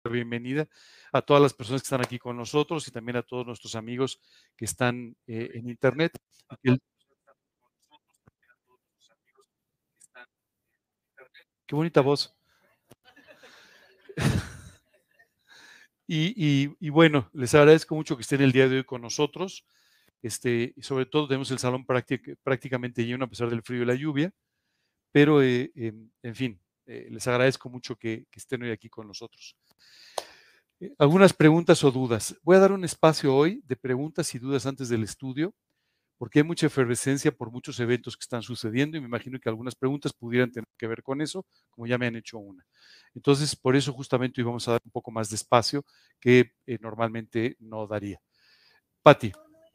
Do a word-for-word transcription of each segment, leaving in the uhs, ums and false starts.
bienvenida a todas las personas que están aquí con nosotros y también a todos nuestros amigos que están eh, en internet. El... Qué bonita voz. Y, y, y, bueno, les agradezco mucho que estén el día de hoy con nosotros. Este, y sobre todo tenemos el salón práctic, prácticamente lleno a pesar del frío y la lluvia, pero eh, eh, en fin, eh, les agradezco mucho que, que estén hoy aquí con nosotros. Eh, algunas preguntas o dudas. Voy a dar un espacio hoy de preguntas y dudas antes del estudio, porque hay mucha efervescencia por muchos eventos que están sucediendo y me imagino que algunas preguntas pudieran tener que ver con eso, como ya me han hecho una. Entonces, por eso justamente hoy vamos a dar un poco más de espacio que eh, normalmente no daría. Pati.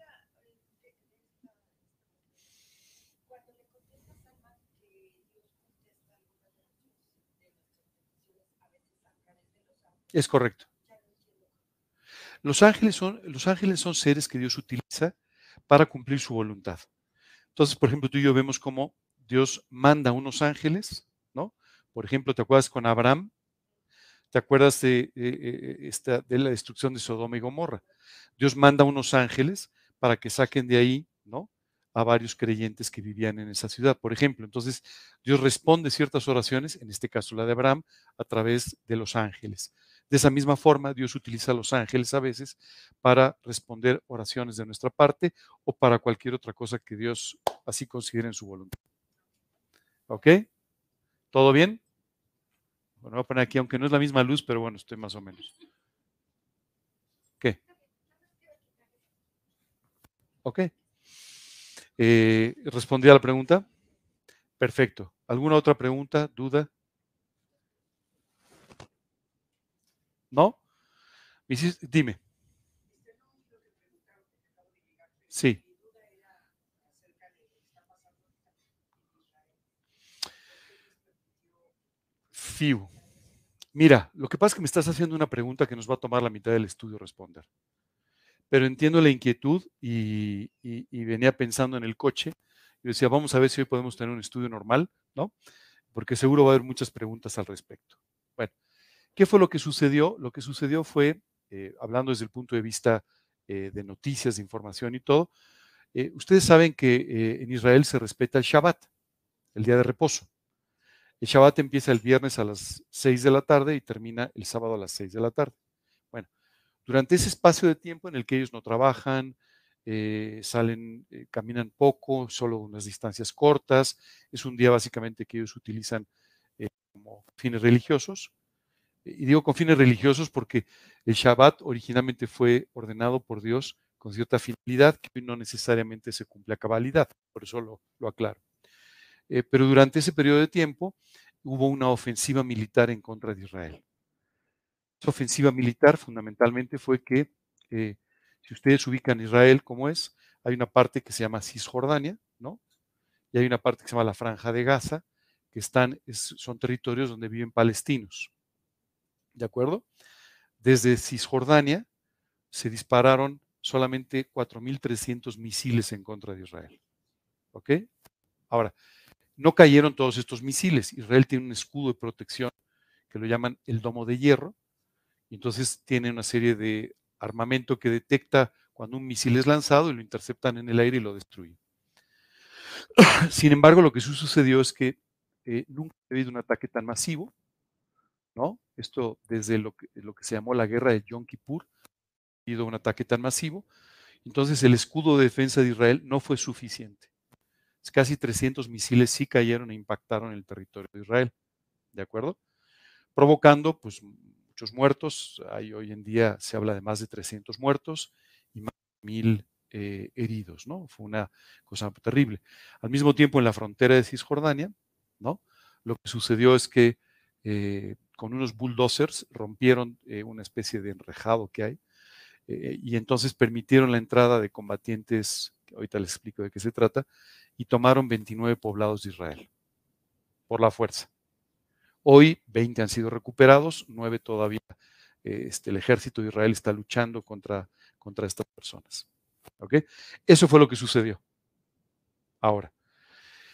Es correcto. Los ángeles son, los ángeles son seres que Dios utiliza para cumplir su voluntad. Entonces, por ejemplo, tú y yo vemos cómo Dios manda unos ángeles, ¿no? Por ejemplo, ¿te acuerdas con Abraham? ¿Te acuerdas de, eh, esta, de la destrucción de Sodoma y Gomorra? Dios manda unos ángeles para que saquen de ahí, ¿no? A varios creyentes que vivían en esa ciudad, por ejemplo. Entonces, Dios responde ciertas oraciones, en este caso la de Abraham, a través de los ángeles. De esa misma forma, Dios utiliza a los ángeles a veces para responder oraciones de nuestra parte o para cualquier otra cosa que Dios así considere en su voluntad. ¿Ok? ¿Todo bien? Bueno, voy a poner aquí, aunque no es la misma luz, pero bueno, estoy más o menos. ¿Qué? Ok. Eh, ¿Respondí a la pregunta? Perfecto. ¿Alguna otra pregunta, duda? ¿No? Dime. Sí. Fiu. Mira, lo que pasa es que me estás haciendo una pregunta que nos va a tomar la mitad del estudio responder. Pero entiendo la inquietud y, y, y venía pensando en el coche. Yo decía, vamos a ver si hoy podemos tener un estudio normal, ¿no? Porque seguro va a haber muchas preguntas al respecto. Bueno, ¿qué fue lo que sucedió? Lo que sucedió fue, eh, hablando desde el punto de vista eh, de noticias, de información y todo, eh, ustedes saben que eh, en Israel se respeta el Shabbat, el día de reposo. El Shabbat empieza el viernes a las seis de la tarde y termina el sábado a las seis de la tarde. Bueno, durante ese espacio de tiempo en el que ellos no trabajan, eh, salen, eh, caminan poco, solo unas distancias cortas, es un día básicamente que ellos utilizan eh, como fines religiosos. Y digo con fines religiosos porque el Shabbat originalmente fue ordenado por Dios con cierta finalidad que hoy no necesariamente se cumple a cabalidad, por eso lo, lo aclaro. Eh, pero durante ese periodo de tiempo hubo una ofensiva militar en contra de Israel. Esa ofensiva militar fundamentalmente fue que, eh, si ustedes ubican Israel como es, hay una parte que se llama Cisjordania, ¿no? Y hay una parte que se llama la Franja de Gaza, que están, es, son territorios donde viven palestinos. ¿De acuerdo? Desde Cisjordania se dispararon solamente cuatro mil trescientos misiles en contra de Israel. ¿Ok? Ahora, no cayeron todos estos misiles. Israel tiene un escudo de protección que lo llaman el domo de hierro, y entonces tiene una serie de armamento que detecta cuando un misil es lanzado y lo interceptan en el aire y lo destruyen. Sin embargo, lo que sucedió es que eh, nunca ha habido un ataque tan masivo, ¿no? Esto desde lo que, lo que se llamó la guerra de Yom Kippur, ha habido un ataque tan masivo. Entonces el escudo de defensa de Israel no fue suficiente. Casi trescientos misiles sí cayeron e impactaron el territorio de Israel, ¿de acuerdo? Provocando pues muchos muertos. Hay, hoy en día se habla de más de trescientos muertos y más de mil eh, heridos, ¿no? Fue una cosa terrible. Al mismo tiempo, en la frontera de Cisjordania, ¿no? Lo que sucedió es que eh, con unos bulldozers rompieron eh, una especie de enrejado que hay, eh, y entonces permitieron la entrada de combatientes, que ahorita les explico de qué se trata, y tomaron veintinueve poblados de Israel por la fuerza. Hoy veinte han sido recuperados, nueve todavía. Eh, este, el ejército de Israel está luchando contra, contra estas personas. ¿Okay? Eso fue lo que sucedió. Ahora,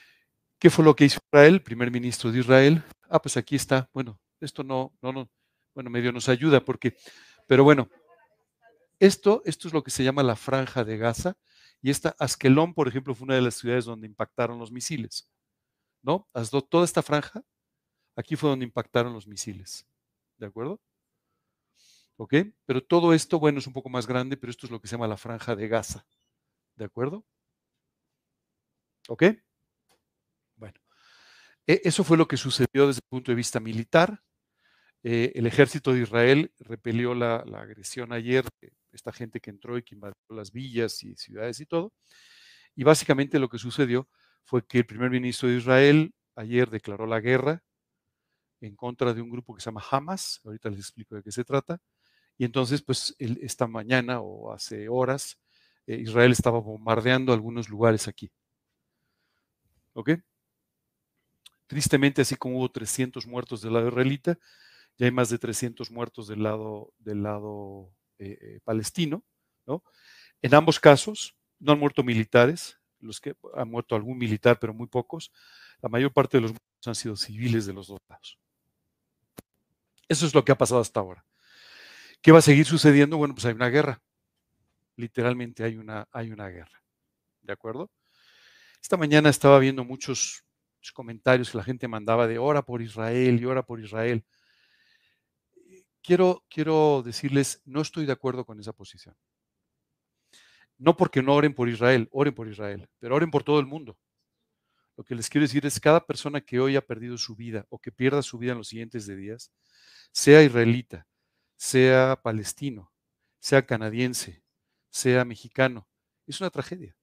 ¿qué fue lo que hizo Israel? El primer ministro de Israel. Ah, pues aquí está. Bueno, esto no, no, no, bueno, medio nos ayuda porque, pero bueno, esto, esto es lo que se llama la Franja de Gaza, y esta Askelón, por ejemplo, fue una de las ciudades donde impactaron los misiles, ¿no? Asdod, toda esta franja, aquí fue donde impactaron los misiles, ¿de acuerdo? ¿Ok? Pero todo esto, bueno, es un poco más grande, pero esto es lo que se llama la Franja de Gaza, ¿de acuerdo? ¿Ok? Bueno, e- eso fue lo que sucedió desde el punto de vista militar. Eh, el ejército de Israel repelió la, la agresión ayer, de esta gente que entró y que invadió las villas y ciudades y todo. Y básicamente lo que sucedió fue que el primer ministro de Israel ayer declaró la guerra en contra de un grupo que se llama Hamas. Ahorita les explico de qué se trata. Y entonces, pues el, esta mañana o hace horas, eh, Israel estaba bombardeando algunos lugares aquí. ¿Ok? Tristemente, así como hubo trescientos muertos del lado israelita, ya hay más de trescientos muertos del lado, del lado eh, eh, palestino, ¿no? En ambos casos no han muerto militares, los que han muerto algún militar, pero muy pocos. La mayor parte de los muertos han sido civiles de los dos lados. Eso es lo que ha pasado hasta ahora. ¿Qué va a seguir sucediendo? Bueno, pues hay una guerra. Literalmente hay una, hay una guerra. ¿De acuerdo? Esta mañana estaba viendo muchos, muchos comentarios que la gente mandaba de ora por Israel y ora por Israel. Quiero, quiero decirles, no estoy de acuerdo con esa posición. No porque no oren por Israel, oren por Israel, pero oren por todo el mundo. Lo que les quiero decir es cada persona que hoy ha perdido su vida o que pierda su vida en los siguientes días, sea israelita, sea palestino, sea canadiense, sea mexicano, es una tragedia.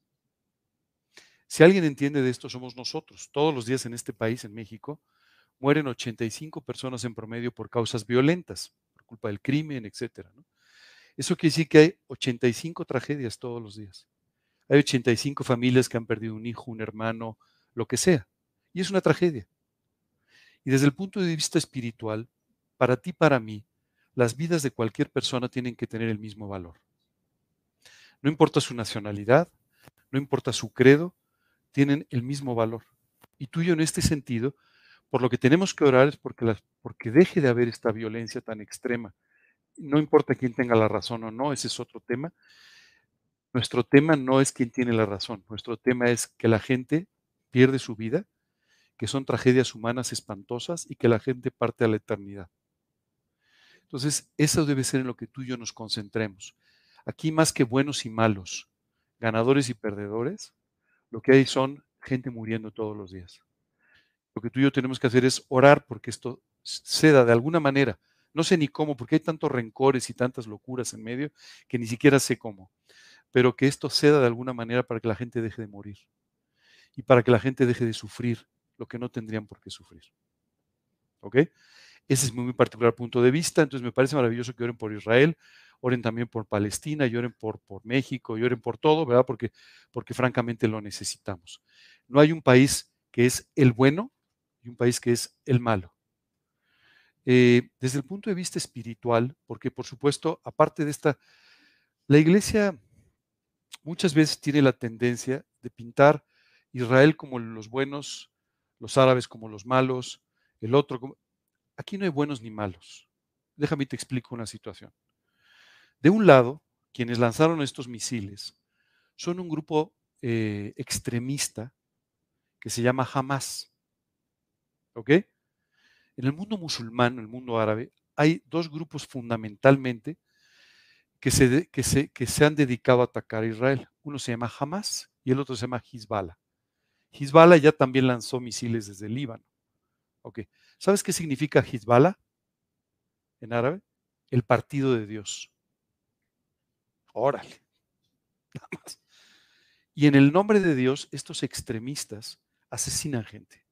Si alguien entiende de esto, somos nosotros. Todos los días en este país, en México, mueren ochenta y cinco personas en promedio por causas violentas, por culpa del crimen, etcétera, ¿no? Eso quiere decir que hay ochenta y cinco tragedias todos los días. Hay ochenta y cinco familias que han perdido un hijo, un hermano, lo que sea. Y es una tragedia. Y desde el punto de vista espiritual, para ti, para mí, las vidas de cualquier persona tienen que tener el mismo valor. No importa su nacionalidad, no importa su credo, tienen el mismo valor. Y tú y yo en este sentido, por lo que tenemos que orar es porque, las, porque deje de haber esta violencia tan extrema. No importa quién tenga la razón o no, ese es otro tema. Nuestro tema no es quién tiene la razón, nuestro tema es que la gente pierde su vida, que son tragedias humanas espantosas y que la gente parte a la eternidad. Entonces, eso debe ser en lo que tú y yo nos concentremos. Aquí más que buenos y malos, ganadores y perdedores, lo que hay son gente muriendo todos los días. Lo que tú y yo tenemos que hacer es orar porque esto ceda de alguna manera. No sé ni cómo, porque hay tantos rencores y tantas locuras en medio que ni siquiera sé cómo, pero que esto ceda de alguna manera para que la gente deje de morir y para que la gente deje de sufrir lo que no tendrían por qué sufrir. ¿Ok? Ese es mi muy particular punto de vista. Entonces me parece maravilloso que oren por Israel, oren también por Palestina, y oren por, por México, y oren por todo, ¿verdad? Porque, porque francamente lo necesitamos. No hay un país que es el bueno y un país que es el malo. Eh, desde el punto de vista espiritual, porque por supuesto, aparte de esta, la iglesia muchas veces tiene la tendencia de pintar Israel como los buenos, los árabes como los malos, el otro como... Aquí no hay buenos ni malos. Déjame te explico una situación. De un lado, quienes lanzaron estos misiles son un grupo eh, extremista que se llama Hamas. ¿Ok? En el mundo musulmán, en el mundo árabe, hay dos grupos fundamentalmente que se, de, que, se, que se han dedicado a atacar a Israel. Uno se llama Hamas y el otro se llama Hezbollah. Hezbollah ya también lanzó misiles desde el Líbano. ¿Ok? ¿Sabes qué significa Hezbollah en árabe? El partido de Dios. Órale. Nada más. Y en el nombre de Dios, estos extremistas asesinan gente.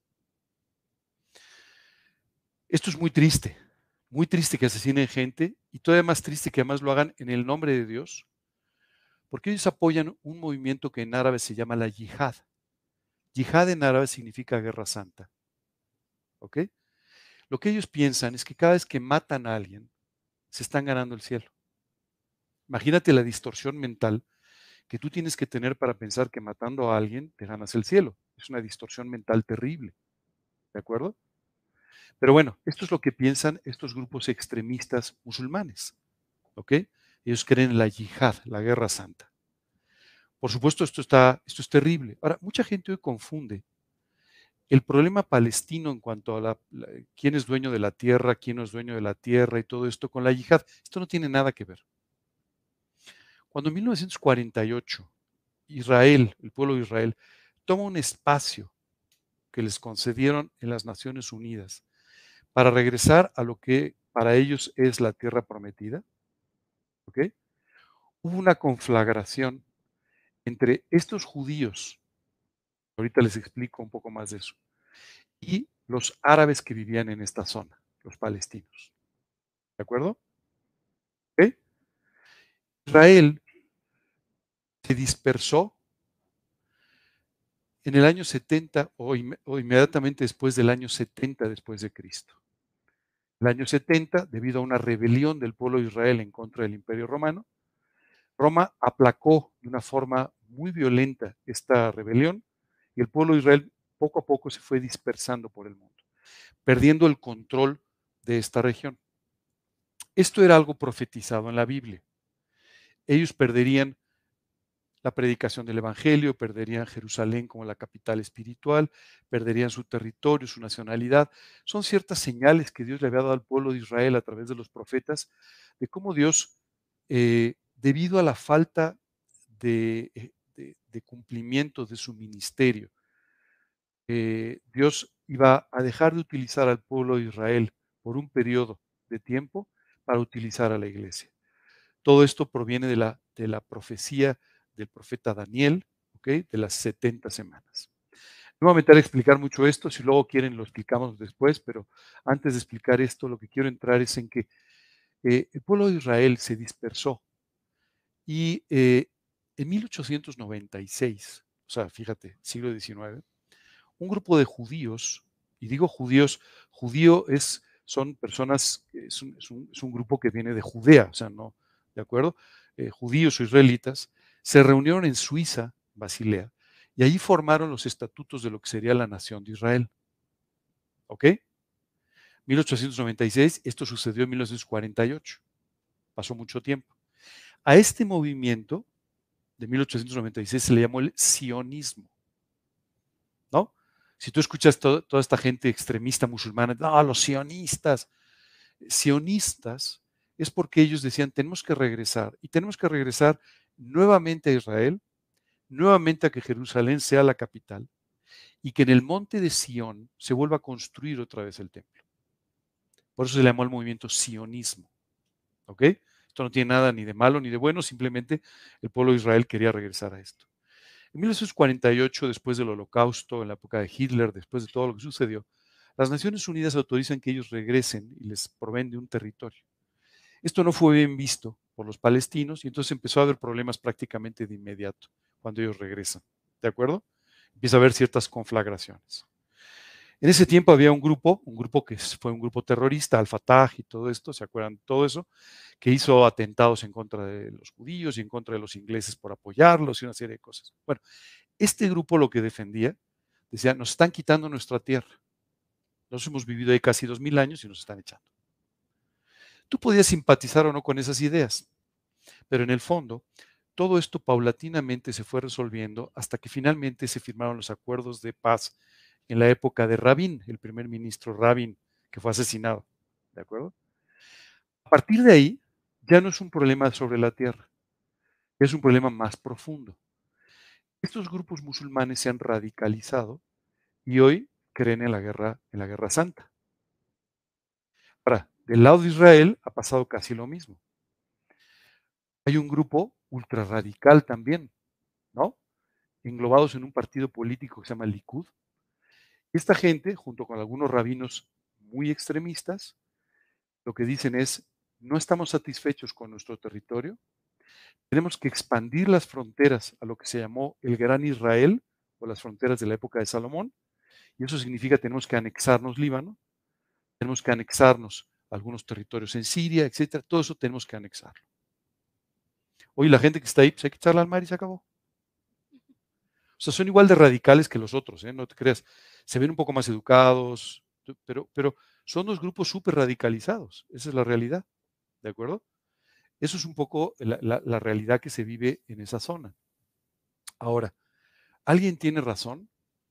Esto es muy triste, muy triste que asesinen gente y todavía más triste que además lo hagan en el nombre de Dios, porque ellos apoyan un movimiento que en árabe se llama la yihad. Yihad en árabe significa guerra santa. ¿Ok? Lo que ellos piensan es que cada vez que matan a alguien, se están ganando el cielo. Imagínate la distorsión mental que tú tienes que tener para pensar que matando a alguien te ganas el cielo. Es una distorsión mental terrible. ¿De acuerdo? Pero bueno, esto es lo que piensan estos grupos extremistas musulmanes, ¿ok? Ellos creen en la yihad, la guerra santa. Por supuesto, esto, está, esto es terrible. Ahora, mucha gente hoy confunde el problema palestino en cuanto a la, la, quién es dueño de la tierra, quién no es dueño de la tierra y todo esto con la yihad. Esto no tiene nada que ver. Cuando en mil novecientos cuarenta y ocho Israel, el pueblo de Israel, toma un espacio que les concedieron en las Naciones Unidas para regresar a lo que para ellos es la tierra prometida, ¿ok? Hubo una conflagración entre estos judíos, ahorita les explico un poco más de eso, y los árabes que vivían en esta zona, los palestinos. ¿De acuerdo? ¿Ok? Israel se dispersó en el año setenta o, in, o inmediatamente después del año setenta después de Cristo. El año setenta, debido a una rebelión del pueblo de Israel en contra del Imperio Romano, Roma aplacó de una forma muy violenta esta rebelión y el pueblo de Israel poco a poco se fue dispersando por el mundo, perdiendo el control de esta región. Esto era algo profetizado en la Biblia. Ellos perderían la predicación del Evangelio, perderían Jerusalén como la capital espiritual, perderían su territorio, su nacionalidad. Son ciertas señales que Dios le había dado al pueblo de Israel a través de los profetas, de cómo Dios, eh, debido a la falta de, eh, de, de cumplimiento de su ministerio, eh, Dios iba a dejar de utilizar al pueblo de Israel por un periodo de tiempo para utilizar a la iglesia. Todo esto proviene de la, de la profecía del profeta Daniel, ¿okay? De las setenta semanas. No me voy a meter a explicar mucho esto, si luego quieren lo explicamos después, pero antes de explicar esto, lo que quiero entrar es en que eh, el pueblo de Israel se dispersó y eh, en mil ochocientos noventa y seis, o sea, fíjate, siglo diecinueve, un grupo de judíos, y digo judíos, judío es, son personas, es un, es un, es un grupo que viene de Judea, o sea, no, ¿de acuerdo? Eh, judíos o israelitas, se reunieron en Suiza, Basilea, y ahí formaron los estatutos de lo que sería la nación de Israel. ¿Ok? mil ochocientos noventa y seis, esto sucedió en mil novecientos cuarenta y ocho, pasó mucho tiempo. A este movimiento de mil ochocientos noventa y seis se le llamó el sionismo, ¿no? Si tú escuchas to toda esta gente extremista musulmana, no, los sionistas, sionistas es porque ellos decían, tenemos que regresar, y tenemos que regresar nuevamente a Israel, nuevamente a que Jerusalén sea la capital, y que en el monte de Sión se vuelva a construir otra vez el templo. Por eso se le llamó al movimiento sionismo, ¿ok? Esto no tiene nada ni de malo ni de bueno, simplemente el pueblo de Israel quería regresar a esto. En mil novecientos cuarenta y ocho, después del Holocausto, en la época de Hitler, después de todo lo que sucedió, las Naciones Unidas autorizan que ellos regresen y les proveen de un territorio. Esto no fue bien visto por los palestinos y entonces empezó a haber problemas prácticamente de inmediato cuando ellos regresan. ¿De acuerdo? Empieza a haber ciertas conflagraciones. En ese tiempo había un grupo, un grupo que fue un grupo terrorista, Al-Fatah y todo esto, ¿se acuerdan de todo eso? Que hizo atentados en contra de los judíos y en contra de los ingleses por apoyarlos y una serie de cosas. Bueno, este grupo lo que defendía, decía, nos están quitando nuestra tierra. Nosotros hemos vivido ahí casi dos mil años y nos están echando. Tú podías simpatizar o no con esas ideas, pero en el fondo, todo esto paulatinamente se fue resolviendo hasta que finalmente se firmaron los acuerdos de paz en la época de Rabin, el primer ministro Rabin, que fue asesinado. ¿De acuerdo? A partir de ahí, ya no es un problema sobre la tierra, es un problema más profundo. Estos grupos musulmanes se han radicalizado y hoy creen en la guerra, en la guerra santa. Ahora, del lado de Israel ha pasado casi lo mismo. Hay un grupo ultra radical también, ¿no? Englobados en un partido político que se llama Likud. Esta gente, junto con algunos rabinos muy extremistas, lo que dicen es, no estamos satisfechos con nuestro territorio, tenemos que expandir las fronteras a lo que se llamó el Gran Israel, o las fronteras de la época de Salomón, y eso significa tenemos que anexarnos Líbano, tenemos que anexarnos algunos territorios en Siria, etcétera, todo eso tenemos que anexarlo. Hoy la gente que está ahí, pues hay que echarla al mar y se acabó. O sea, son igual de radicales que los otros, ¿eh? No te creas. Se ven un poco más educados, pero, pero son dos grupos súper radicalizados. Esa es la realidad, ¿de acuerdo? Eso es un poco la, la- la realidad que se vive en esa zona. Ahora, ¿alguien tiene razón?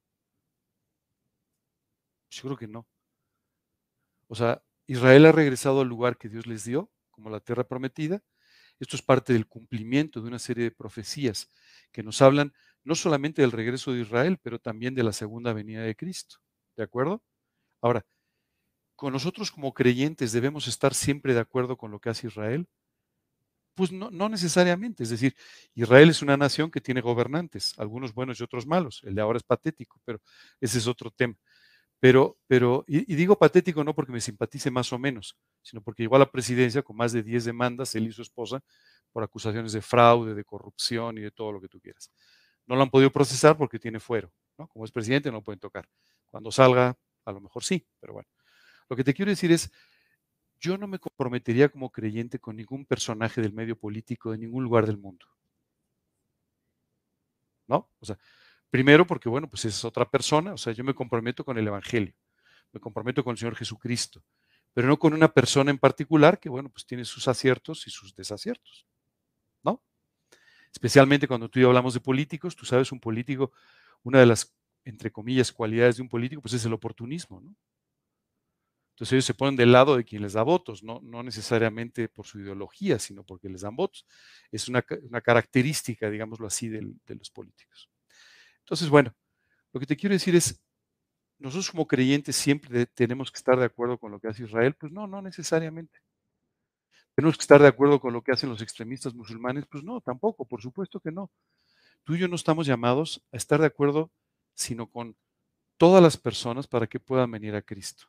Yo creo que no. O sea, Israel ha regresado al lugar que Dios les dio, como la tierra prometida. Esto es parte del cumplimiento de una serie de profecías que nos hablan no solamente del regreso de Israel, pero también de la segunda venida de Cristo. ¿De acuerdo? Ahora, ¿con nosotros como creyentes debemos estar siempre de acuerdo con lo que hace Israel? Pues no, no necesariamente. Es decir, Israel es una nación que tiene gobernantes, algunos buenos y otros malos. El de ahora es patético, pero ese es otro tema. Pero, pero y, y digo patético no porque me simpatice más o menos, sino porque llegó a la presidencia con más de diez demandas, él y su esposa, por acusaciones de fraude, de corrupción y de todo lo que tú quieras. No lo han podido procesar porque tiene fuero, ¿no? Como es presidente no lo pueden tocar. Cuando salga, a lo mejor sí, pero bueno. Lo que te quiero decir es, yo no me comprometería como creyente con ningún personaje del medio político de ningún lugar del mundo, ¿no? O sea, primero porque, bueno, pues es otra persona, o sea, yo me comprometo con el Evangelio, me comprometo con el Señor Jesucristo, pero no con una persona en particular que, bueno, pues tiene sus aciertos y sus desaciertos, ¿no? Especialmente cuando tú y yo hablamos de políticos, tú sabes, un político, una de las, entre comillas, cualidades de un político, pues es el oportunismo, ¿no? Entonces ellos se ponen del lado de quien les da votos, no, no necesariamente por su ideología, sino porque les dan votos. Es una, una característica, digámoslo así, del, de los políticos. Entonces, bueno, lo que te quiero decir es, nosotros como creyentes siempre tenemos que estar de acuerdo con lo que hace Israel. Pues no, no necesariamente. Tenemos que estar de acuerdo con lo que hacen los extremistas musulmanes. Pues no, tampoco, por supuesto que no. Tú y yo no estamos llamados a estar de acuerdo, sino con todas las personas para que puedan venir a Cristo.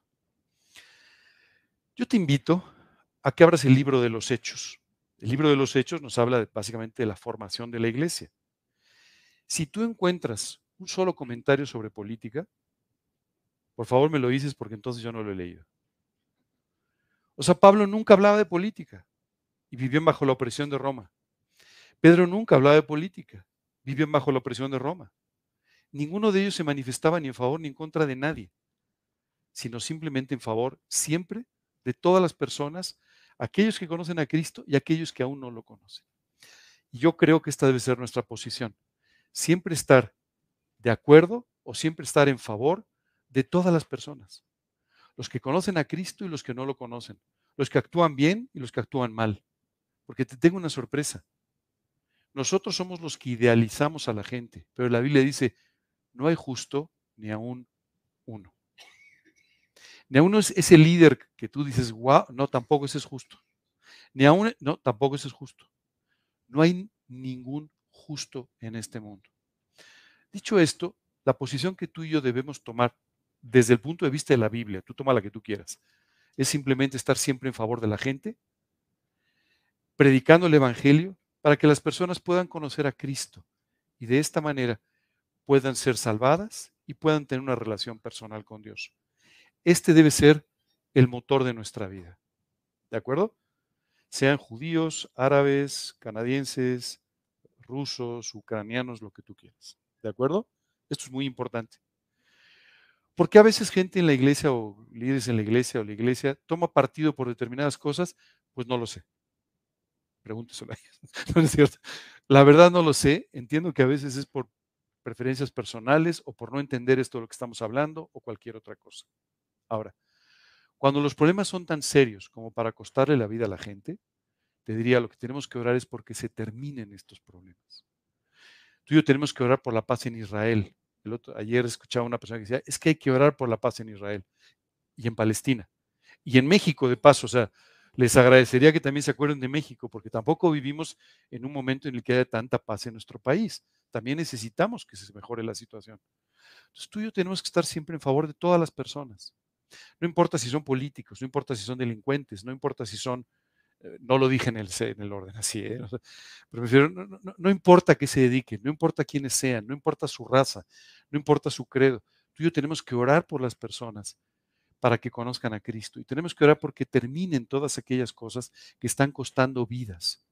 Yo te invito a que abras el libro de los Hechos. El libro de los Hechos nos habla de, básicamente de la formación de la iglesia. Si tú encuentras un solo comentario sobre política, por favor me lo dices porque entonces yo no lo he leído. O sea, Pablo nunca hablaba de política y vivió bajo la opresión de Roma. Pedro nunca hablaba de política, vivió bajo la opresión de Roma. Ninguno de ellos se manifestaba ni en favor ni en contra de nadie, sino simplemente en favor siempre de todas las personas, aquellos que conocen a Cristo y aquellos que aún no lo conocen. Y yo creo que esta debe ser nuestra posición. Siempre estar de acuerdo o siempre estar en favor de todas las personas. Los que conocen a Cristo y los que no lo conocen. Los que actúan bien y los que actúan mal. Porque te tengo una sorpresa. Nosotros somos los que idealizamos a la gente, pero la Biblia dice, no hay justo ni aún uno. Ni aún es ese líder que tú dices, wow, no, tampoco ese es justo. Ni aún, no, tampoco ese es justo. No hay ningún justo en este mundo. Dicho esto, la posición que tú y yo debemos tomar desde el punto de vista de la Biblia, tú toma la que tú quieras, es simplemente estar siempre en favor de la gente, predicando el Evangelio para que las personas puedan conocer a Cristo y de esta manera puedan ser salvadas y puedan tener una relación personal con Dios. Este debe ser el motor de nuestra vida. ¿De acuerdo? Sean judíos, árabes, canadienses, rusos, ucranianos, lo que tú quieras. ¿De acuerdo? Esto es muy importante. ¿Por qué a veces gente en la iglesia o líderes en la iglesia o la iglesia toma partido por determinadas cosas? Pues no lo sé. Pregúnteselo a ellos. No es cierto. La verdad no lo sé. Entiendo que a veces es por preferencias personales o por no entender esto de lo que estamos hablando o cualquier otra cosa. Ahora, cuando los problemas son tan serios como para costarle la vida a la gente, te diría lo que tenemos que orar es porque se terminen estos problemas. Tú y yo tenemos que orar por la paz en Israel. El otro, ayer escuchaba a una persona que decía, es que hay que orar por la paz en Israel y en Palestina. Y en México, de paso, o sea, les agradecería que también se acuerden de México, porque tampoco vivimos en un momento en el que haya tanta paz en nuestro país. También necesitamos que se mejore la situación. Entonces tú y yo tenemos que estar siempre en favor de todas las personas. No importa si son políticos, no importa si son delincuentes, no importa si son, eh, no lo dije en el, en el orden así, ¿eh? O sea, pero prefiero, no, no, no importa a qué se dediquen, no importa quiénes sean, no importa su raza, no importa su credo. Tú y yo tenemos que orar por las personas para que conozcan a Cristo. Y tenemos que orar porque terminen todas aquellas cosas que están costando vidas.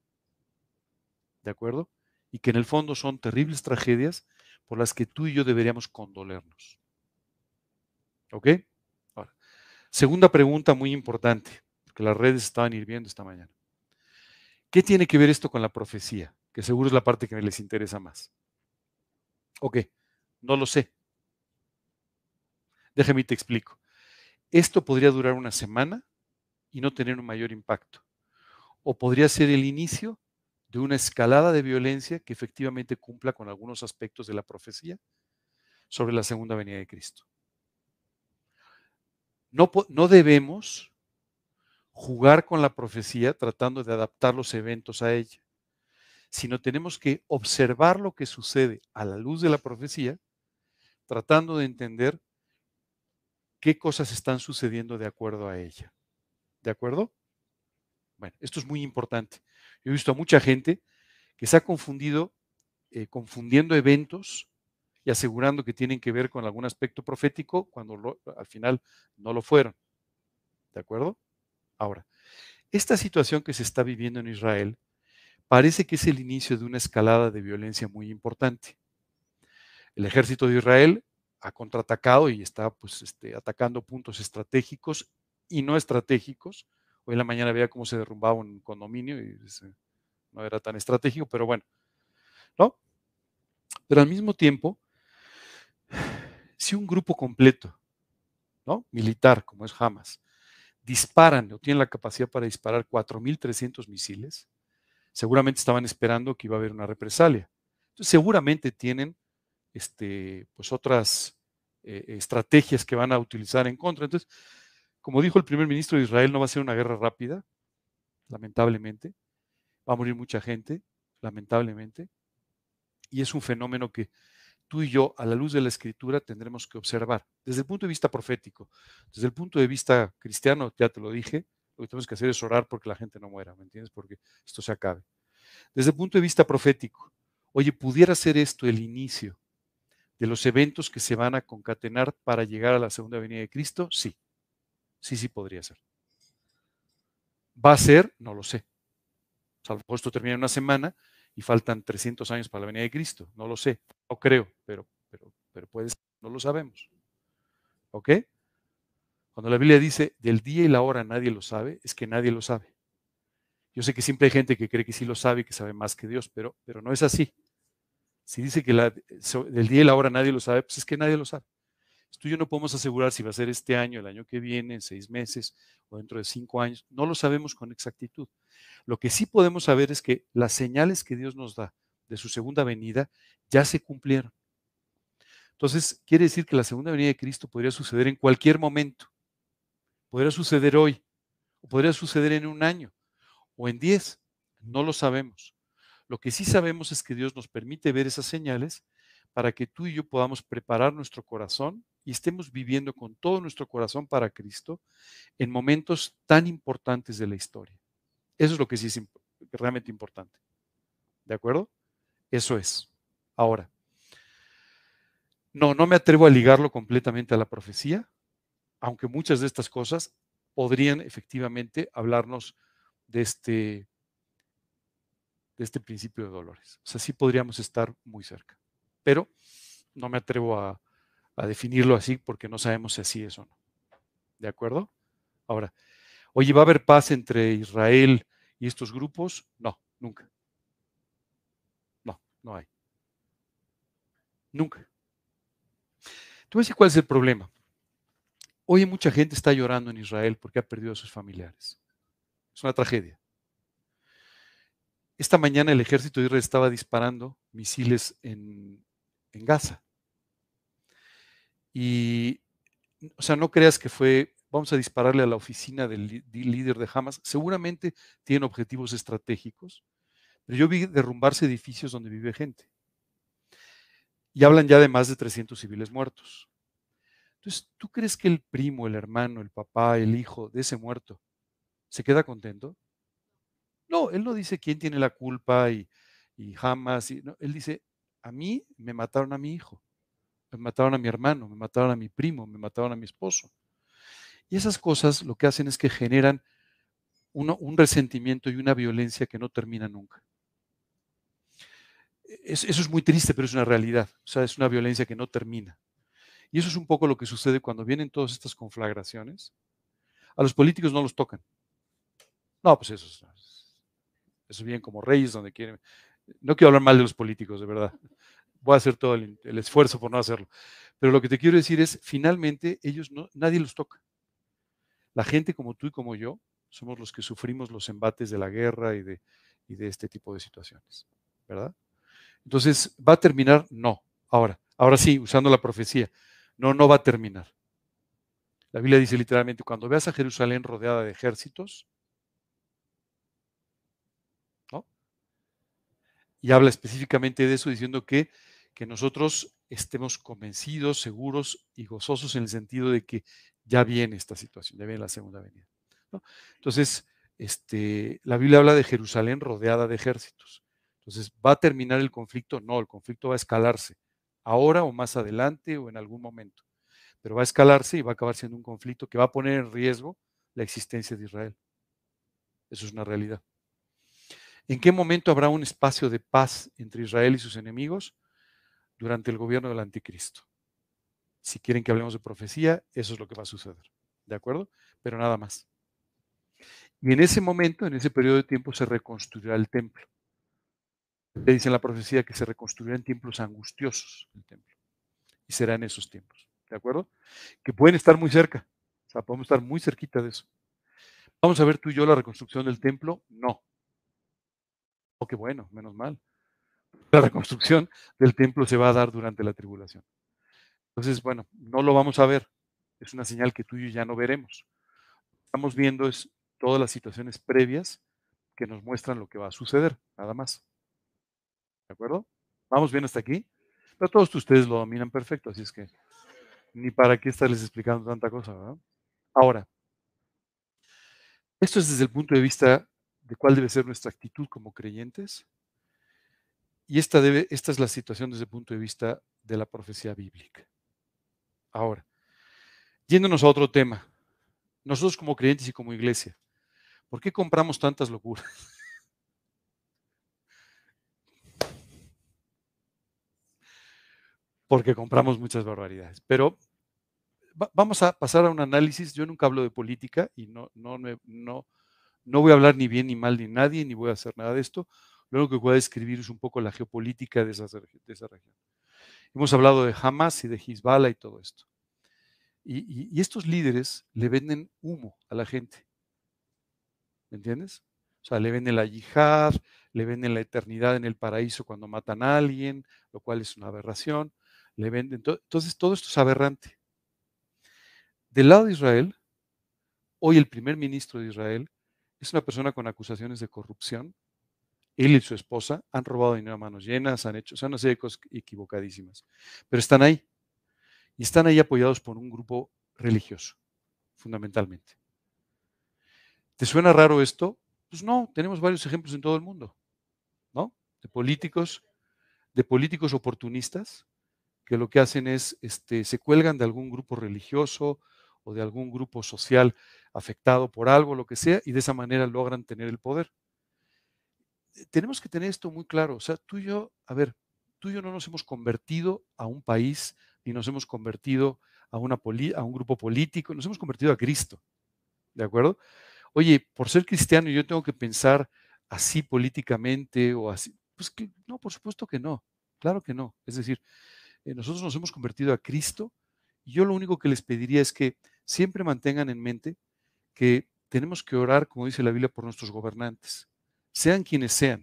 ¿De acuerdo? Y que en el fondo son terribles tragedias por las que tú y yo deberíamos condolernos. ¿Ok? Ahora, Segunda pregunta muy importante, porque las redes estaban hirviendo esta mañana. ¿Qué tiene que ver esto con la profecía? Que seguro es la parte que les interesa más. Ok, no lo sé. Déjame y te explico. Esto podría durar una semana y no tener un mayor impacto. O podría ser el inicio de una escalada de violencia que efectivamente cumpla con algunos aspectos de la profecía sobre la segunda venida de Cristo. No, no debemos jugar con la profecía tratando de adaptar los eventos a ella, sino tenemos que observar lo que sucede a la luz de la profecía, tratando de entender qué cosas están sucediendo de acuerdo a ella. ¿De acuerdo? Bueno, esto es muy importante. Yo he visto a mucha gente que se ha confundido, eh, confundiendo eventos y asegurando que tienen que ver con algún aspecto profético cuando lo, al final no lo fueron. ¿De acuerdo? Ahora, esta situación que se está viviendo en Israel parece que es el inicio de una escalada de violencia muy importante. El ejército de Israel ha contraatacado y está pues, este, atacando puntos estratégicos y no estratégicos. Hoy en la mañana veía cómo se derrumbaba un condominio y ese, no era tan estratégico, pero bueno, ¿no? Pero al mismo tiempo, si un grupo completo, ¿no? Militar, como es Hamas, disparan o tienen la capacidad para disparar cuatro mil trescientos misiles, seguramente estaban esperando que iba a haber una represalia. Entonces, seguramente tienen este, pues otras eh, estrategias que van a utilizar en contra. Entonces, como dijo el primer ministro de Israel, no va a ser una guerra rápida, lamentablemente. Va a morir mucha gente, lamentablemente. Y es un fenómeno que tú y yo, a la luz de la Escritura, tendremos que observar. Desde el punto de vista profético, desde el punto de vista cristiano, ya te lo dije, lo que tenemos que hacer es orar porque la gente no muera, ¿me entiendes? Porque esto se acabe. Desde el punto de vista profético, oye, ¿pudiera ser esto el inicio de los eventos que se van a concatenar para llegar a la segunda venida de Cristo? Sí, sí, sí podría ser. ¿Va a ser? No lo sé. A lo mejor esto termina en una semana y faltan trescientos años para la venida de Cristo. No lo sé, no creo, pero, pero, pero puede ser, no lo sabemos. ¿Ok? Cuando la Biblia dice del día y la hora nadie lo sabe, es que nadie lo sabe. Yo sé que siempre hay gente que cree que sí lo sabe y que sabe más que Dios, pero, pero no es así. Si dice que la, del día y la hora nadie lo sabe, pues es que nadie lo sabe. Tú y yo no podemos asegurar si va a ser este año, el año que viene, en seis meses o dentro de cinco años. No lo sabemos con exactitud. Lo que sí podemos saber es que las señales que Dios nos da de su segunda venida ya se cumplieron. Entonces, quiere decir que la segunda venida de Cristo podría suceder en cualquier momento. Podría suceder hoy, o podría suceder en un año, o en diez. No lo sabemos. Lo que sí sabemos es que Dios nos permite ver esas señales para que tú y yo podamos preparar nuestro corazón y estemos viviendo con todo nuestro corazón para Cristo en momentos tan importantes de la historia. Eso es lo que sí es imp- realmente importante. ¿De acuerdo? Eso es. Ahora, no, no me atrevo a ligarlo completamente a la profecía, aunque muchas de estas cosas podrían efectivamente hablarnos de este, de este principio de dolores. O sea, sí podríamos estar muy cerca. Pero no me atrevo a, a definirlo así porque no sabemos si así es o no. ¿De acuerdo? Ahora, oye, ¿va a haber paz entre Israel y estos grupos? No, nunca. No, no hay. Nunca. Te voy a decir cuál es el problema. Hoy mucha gente está llorando en Israel porque ha perdido a sus familiares. Es una tragedia. Esta mañana el ejército de Israel estaba disparando misiles en, en Gaza. Y, o sea, no creas que fue, vamos a dispararle a la oficina del líder de Hamas. Seguramente tienen objetivos estratégicos, pero yo vi derrumbarse edificios donde vive gente. Y hablan ya de más de trescientos civiles muertos. Entonces, ¿tú crees que el primo, el hermano, el papá, el hijo de ese muerto se queda contento? No, él no dice quién tiene la culpa y, y jamás. Y, no, él dice, a mí me mataron a mi hijo, me mataron a mi hermano, me mataron a mi primo, me mataron a mi esposo. Y esas cosas lo que hacen es que generan uno, un resentimiento y una violencia que no termina nunca. Es, eso es muy triste, pero es una realidad. O sea, es una violencia que no termina. Y eso es un poco lo que sucede cuando vienen todas estas conflagraciones. A los políticos no los tocan. No, pues eso es, eso bien como reyes donde quieren. No quiero hablar mal de los políticos, de verdad. Voy a hacer todo el, el esfuerzo por no hacerlo. Pero lo que te quiero decir es, finalmente, ellos no, nadie los toca. La gente como tú y como yo somos los que sufrimos los embates de la guerra y de, y de este tipo de situaciones, ¿verdad? Entonces, ¿va a terminar? No. Ahora, ahora sí, usando la profecía. No, no va a terminar. La Biblia dice literalmente, cuando veas a Jerusalén rodeada de ejércitos, ¿no? Y habla específicamente de eso, diciendo que, que nosotros estemos convencidos, seguros y gozosos en el sentido de que ya viene esta situación, ya viene la segunda venida, ¿no? Entonces, este, la Biblia habla de Jerusalén rodeada de ejércitos. Entonces, ¿va a terminar el conflicto? No, el conflicto va a escalarse, ahora o más adelante o en algún momento, pero va a escalarse y va a acabar siendo un conflicto que va a poner en riesgo la existencia de Israel. Eso es una realidad. ¿En qué momento habrá un espacio de paz entre Israel y sus enemigos? Durante el gobierno del anticristo. Si quieren que hablemos de profecía, eso es lo que va a suceder. ¿De acuerdo? Pero nada más. Y en ese momento, en ese periodo de tiempo, se reconstruirá el templo. Le dice en la profecía que se reconstruirá en tiempos angustiosos el templo. Y será en esos tiempos. ¿De acuerdo? Que pueden estar muy cerca. O sea, podemos estar muy cerquita de eso. ¿Vamos a ver tú y yo la reconstrucción del templo? No. Oh, qué bueno, menos mal. La reconstrucción del templo se va a dar durante la tribulación. Entonces, bueno, no lo vamos a ver. Es una señal que tú y yo ya no veremos. Lo que estamos viendo es todas las situaciones previas que nos muestran lo que va a suceder, nada más. ¿De acuerdo? ¿Vamos bien hasta aquí? Pero todos ustedes lo dominan perfecto, así es que ni para qué estarles explicando tanta cosa, ¿verdad? Ahora, esto es desde el punto de vista de cuál debe ser nuestra actitud como creyentes. Y esta, debe, esta es la situación desde el punto de vista de la profecía bíblica. Ahora, yéndonos a otro tema, nosotros como creyentes y como iglesia, ¿por qué compramos tantas locuras? Porque compramos muchas barbaridades. Pero va, vamos a pasar a un análisis. Yo nunca hablo de política y no, no, no, no, no voy a hablar ni bien ni mal de nadie, ni voy a hacer nada de esto. Lo único que voy a describir es un poco la geopolítica de esa, de esa región. Hemos hablado de Hamas y de Hezbollah y todo esto. Y, y, y estos líderes le venden humo a la gente. ¿Me entiendes? O sea, le venden la yihad, le venden la eternidad en el paraíso cuando matan a alguien, lo cual es una aberración. Le venden, entonces todo esto es aberrante. Del lado de Israel, hoy el primer ministro de Israel es una persona con acusaciones de corrupción. Él y su esposa han robado dinero a manos llenas, han hecho, o sea, una serie de cosas equivocadísimas. Pero están ahí. Y están ahí apoyados por un grupo religioso, fundamentalmente. ¿Te suena raro esto? Pues no, tenemos varios ejemplos en todo el mundo, ¿no? De políticos, de políticos oportunistas que lo que hacen es, este, se cuelgan de algún grupo religioso o de algún grupo social afectado por algo, lo que sea, y de esa manera logran tener el poder. Tenemos que tener esto muy claro. O sea, tú y yo, a ver, tú y yo no nos hemos convertido a un país, ni nos hemos convertido a, una poli- a un grupo político, nos hemos convertido a Cristo. ¿De acuerdo? Oye, por ser cristiano yo tengo que pensar así políticamente o así. Pues que no, por supuesto que no. Claro que no. Es decir, eh, nosotros nos hemos convertido a Cristo y yo lo único que les pediría es que siempre mantengan en mente que tenemos que orar, como dice la Biblia, por nuestros gobernantes, sean quienes sean,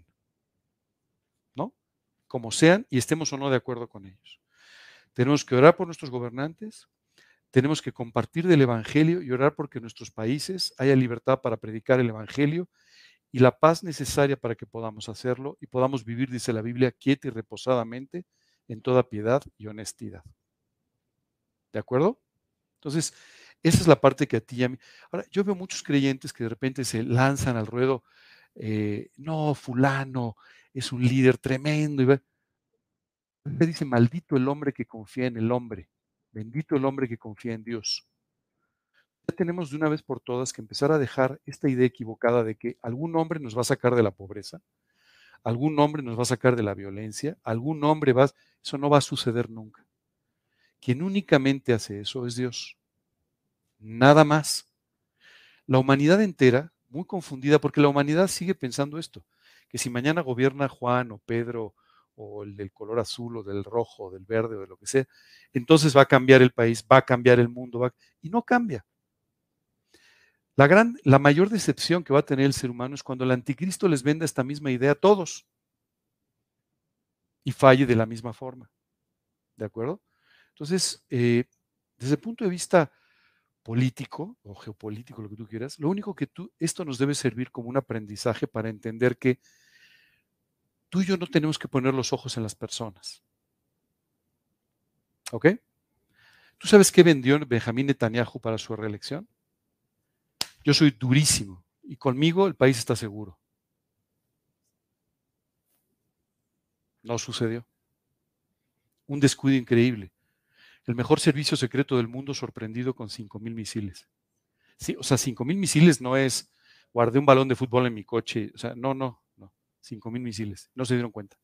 ¿no? Como sean y estemos o no de acuerdo con ellos. Tenemos que orar por nuestros gobernantes, tenemos que compartir del Evangelio y orar porque en nuestros países haya libertad para predicar el Evangelio y la paz necesaria para que podamos hacerlo y podamos vivir, dice la Biblia, quieta y reposadamente en toda piedad y honestidad. ¿De acuerdo? Entonces, esa es la parte que a ti y a mí. Ahora, yo veo muchos creyentes que de repente se lanzan al ruedo, eh, no, fulano es un líder tremendo. Y me dice, maldito el hombre que confía en el hombre, bendito el hombre que confía en Dios. Ya tenemos de una vez por todas que empezar a dejar esta idea equivocada de que algún hombre nos va a sacar de la pobreza, algún hombre nos va a sacar de la violencia, algún hombre va, eso no va a suceder nunca. Quien únicamente hace eso es Dios, nada más. La humanidad entera, muy confundida, porque la humanidad sigue pensando esto, que si mañana gobierna Juan o Pedro o el del color azul o del rojo o del verde o de lo que sea, entonces va a cambiar el país, va a cambiar el mundo, va, y no cambia. La, gran, la mayor decepción que va a tener el ser humano es cuando el anticristo les venda esta misma idea a todos y falle de la misma forma. ¿De acuerdo? Entonces, eh, desde el punto de vista político o geopolítico, lo que tú quieras, lo único que tú, esto nos debe servir como un aprendizaje para entender que tú y yo no tenemos que poner los ojos en las personas. ¿Ok? ¿Tú sabes qué vendió Benjamín Netanyahu para su reelección? Yo soy durísimo y conmigo el país está seguro. No sucedió. Un descuido increíble. El mejor servicio secreto del mundo sorprendido con cinco mil misiles. Sí, o sea, cinco mil misiles no es guardé un balón de fútbol en mi coche. O sea, no, no, no. cinco mil misiles. No se dieron cuenta.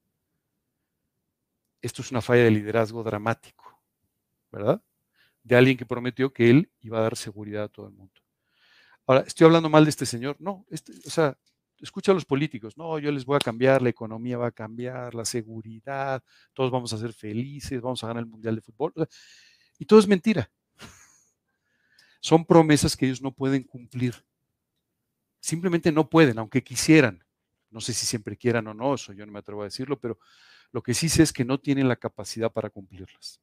Esto es una falla de liderazgo dramático, ¿verdad? De alguien que prometió que él iba a dar seguridad a todo el mundo. Ahora, ¿estoy hablando mal de este señor? No, este, o sea, escucha a los políticos. No, yo les voy a cambiar, la economía va a cambiar, la seguridad, todos vamos a ser felices, vamos a ganar el Mundial de Fútbol. Y todo es mentira. Son promesas que ellos no pueden cumplir. Simplemente no pueden, aunque quisieran. No sé si siempre quieran o no, eso yo no me atrevo a decirlo, pero lo que sí sé es que no tienen la capacidad para cumplirlas.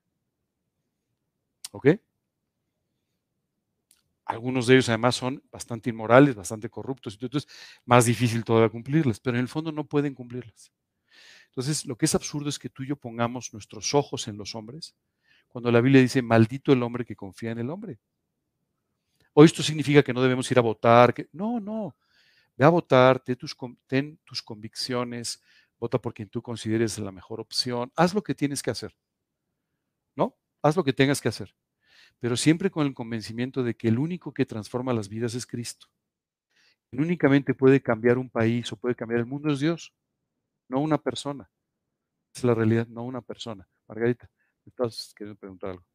¿Ok? Algunos de ellos además son bastante inmorales, bastante corruptos, entonces más difícil todavía cumplirlas, pero en el fondo no pueden cumplirlas. Entonces, lo que es absurdo es que tú y yo pongamos nuestros ojos en los hombres, cuando la Biblia dice, maldito el hombre que confía en el hombre. O esto significa que no debemos ir a votar, que no, no, ve a votar, ten tus, ten tus convicciones, vota por quien tú consideres la mejor opción, haz lo que tienes que hacer, ¿no? Haz lo que tengas que hacer, pero siempre con el convencimiento de que el único que transforma las vidas es Cristo. Quien únicamente puede cambiar un país o puede cambiar el mundo es Dios, no una persona. Esa es la realidad, no una persona. Margarita, me estás queriendo preguntar algo.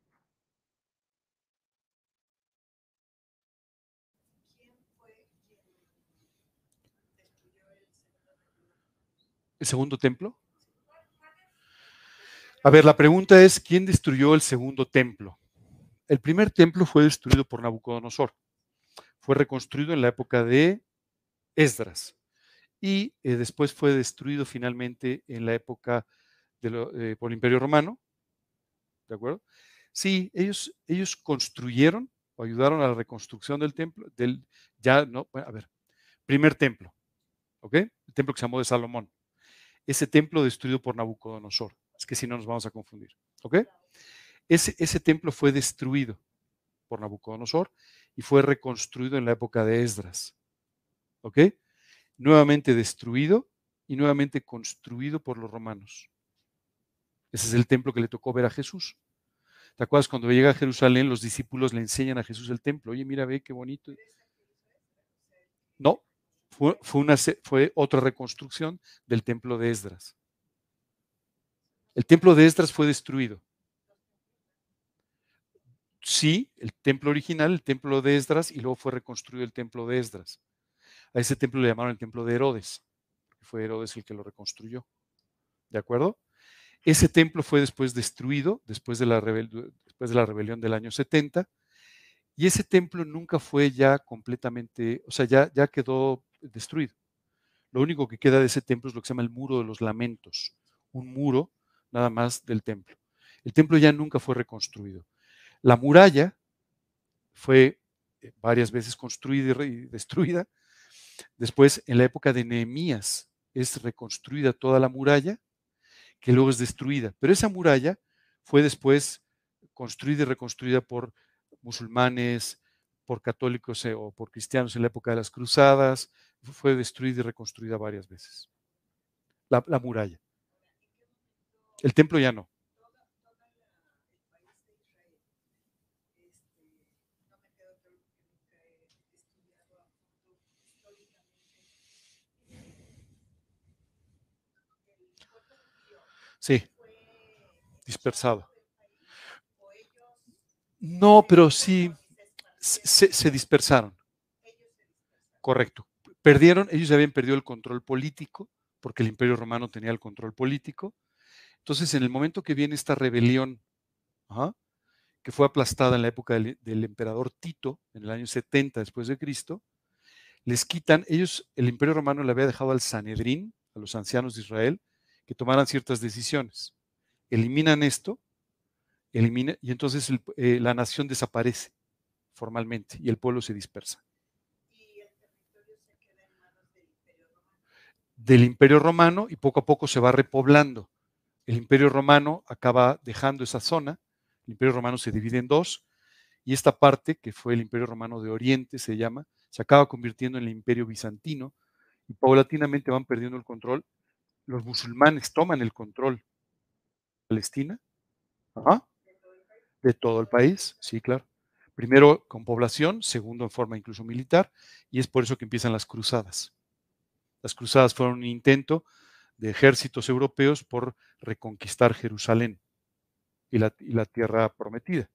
¿El segundo templo? A ver, la pregunta es, ¿quién destruyó el segundo templo? El primer templo fue destruido por Nabucodonosor. Fue reconstruido en la época de Esdras. Y eh, después fue destruido finalmente en la época de lo, eh, por el Imperio Romano. ¿De acuerdo? Sí, ellos, ellos construyeron o ayudaron a la reconstrucción del templo, del, ya, no, a ver, primer templo, ¿ok? El templo que se llamó de Salomón. Ese templo destruido por Nabucodonosor. Es que si no nos vamos a confundir, ¿ok? Ese, ese templo fue destruido por Nabucodonosor y fue reconstruido en la época de Esdras, ¿ok? Nuevamente destruido y nuevamente construido por los romanos. Ese es el templo que le tocó ver a Jesús. ¿Te acuerdas cuando llega a Jerusalén, los discípulos le enseñan a Jesús el templo? Oye, mira, ve qué bonito. No, fue, fue, una, fue otra reconstrucción del templo de Esdras. El templo de Esdras fue destruido. Sí, el templo original, el templo de Esdras, y luego fue reconstruido el templo de Esdras. A ese templo le llamaron el templo de Herodes. Fue Herodes el que lo reconstruyó. ¿De acuerdo? Ese templo fue después destruido, después de la, rebel después de la rebelión del año setenta, y ese templo nunca fue ya completamente, o sea, ya, ya quedó destruido. Lo único que queda de ese templo es lo que se llama el muro de los lamentos, un muro nada más del templo. El templo ya nunca fue reconstruido. La muralla fue varias veces construida y destruida. Después, en la época de Nehemías, es reconstruida toda la muralla, que luego es destruida. Pero esa muralla fue después construida y reconstruida por musulmanes, por católicos eh, o por cristianos en la época de las cruzadas. Fue destruida y reconstruida varias veces. La, la muralla. El templo ya no. Sí, dispersado. No, pero sí, Se, se dispersaron. Correcto. Perdieron, ellos ya habían perdido el control político, porque el Imperio Romano tenía el control político. Entonces, en el momento que viene esta rebelión, ajá, que fue aplastada en la época del, del emperador Tito, en el año setenta después de Cristo, les quitan, ellos, el Imperio Romano le había dejado al Sanedrín, a los ancianos de Israel, que tomaran ciertas decisiones. Eliminan esto, elimina, y entonces el, eh, la nación desaparece formalmente y el pueblo se dispersa. Del Imperio Romano y poco a poco se va repoblando. El Imperio Romano acaba dejando esa zona, el Imperio Romano se divide en dos, y esta parte, que fue el Imperio Romano de Oriente, se llama, se acaba convirtiendo en el Imperio Bizantino, y paulatinamente van perdiendo el control. Los musulmanes toman el control de Palestina, ajá, de todo el país, sí, claro. Primero con población, segundo en forma incluso militar, y es por eso que empiezan las cruzadas. Las cruzadas fueron un intento de ejércitos europeos por reconquistar Jerusalén y la, y la tierra prometida.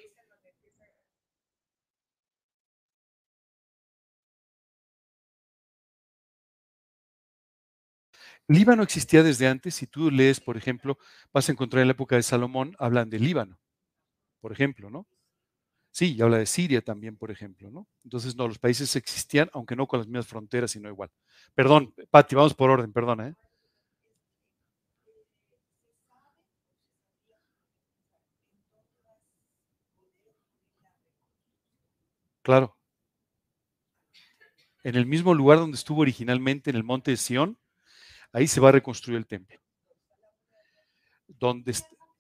Líbano existía desde antes. Si tú lees, por ejemplo, vas a encontrar en la época de Salomón, hablan de Líbano, por ejemplo, ¿no? Sí, y habla de Siria también, por ejemplo, ¿no? Entonces, no, los países existían, aunque no con las mismas fronteras, sino igual. Perdón, Pati, vamos por orden, perdona, ¿eh? Claro. En el mismo lugar donde estuvo originalmente, en el monte de Sión, ahí se va a reconstruir el templo. Donde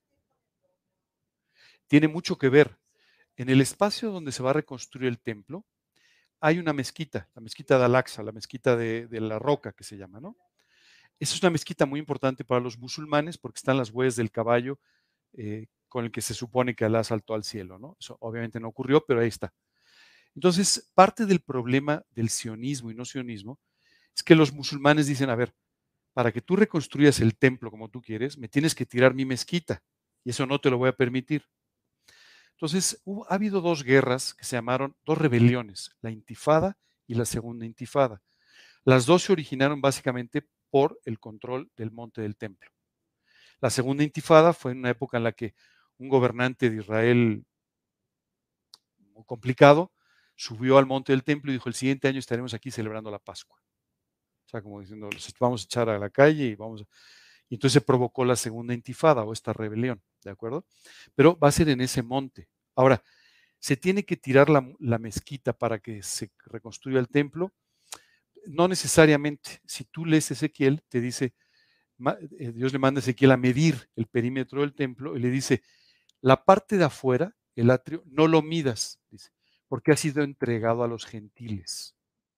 tiene mucho que ver. En el espacio donde se va a reconstruir el templo, hay una mezquita, la mezquita de Al-Aqsa, la mezquita de, de la roca que se llama, ¿no? Esa es una mezquita muy importante para los musulmanes porque están las huellas del caballo eh, con el que se supone que Alá saltó al cielo, ¿no? Eso obviamente no ocurrió, pero ahí está. Entonces, parte del problema del sionismo y no sionismo es que los musulmanes dicen, a ver, para que tú reconstruyas el templo como tú quieres, me tienes que tirar mi mezquita y eso no te lo voy a permitir. Entonces, hubo, ha habido dos guerras que se llamaron, dos rebeliones, la Intifada y la Segunda Intifada. Las dos se originaron básicamente por el control del monte del templo. La Segunda Intifada fue en una época en la que un gobernante de Israel muy complicado subió al monte del templo y dijo, el siguiente año estaremos aquí celebrando la Pascua. O sea, como diciendo, los vamos a echar a la calle y vamos a... Y entonces se provocó la Segunda Intifada o esta rebelión, ¿de acuerdo? Pero va a ser en ese monte. Ahora, ¿se tiene que tirar la, la mezquita para que se reconstruya el templo? No necesariamente. Si tú lees Ezequiel, te dice, eh, Dios le manda a Ezequiel a medir el perímetro del templo y le dice, la parte de afuera, el atrio, no lo midas, dice, porque ha sido entregado a los gentiles.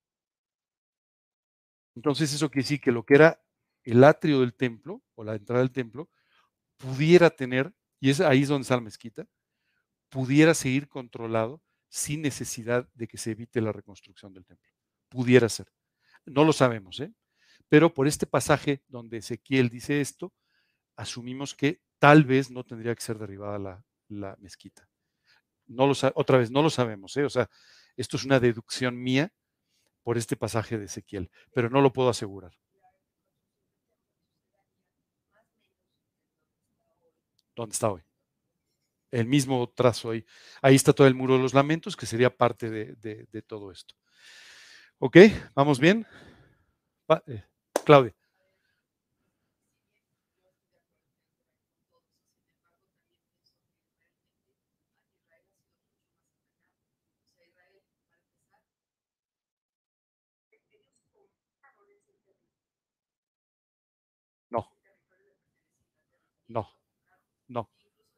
Entonces eso quiere decir que lo que era el atrio del templo o la entrada del templo pudiera tener, y es ahí es donde está la mezquita, pudiera seguir controlado sin necesidad de que se evite la reconstrucción del templo. Pudiera ser. No lo sabemos, ¿eh? Pero por este pasaje donde Ezequiel dice esto, asumimos que tal vez no tendría que ser derribada la, la mezquita. No lo otra vez, no lo sabemos, ¿eh? O sea, esto es una deducción mía por este pasaje de Ezequiel, pero no lo puedo asegurar. ¿Dónde está hoy? El mismo trazo ahí. Ahí está todo el muro de los lamentos, que sería parte de, de, de todo esto. ¿Ok? ¿Vamos bien? Va, eh, Claudia. No, no, no,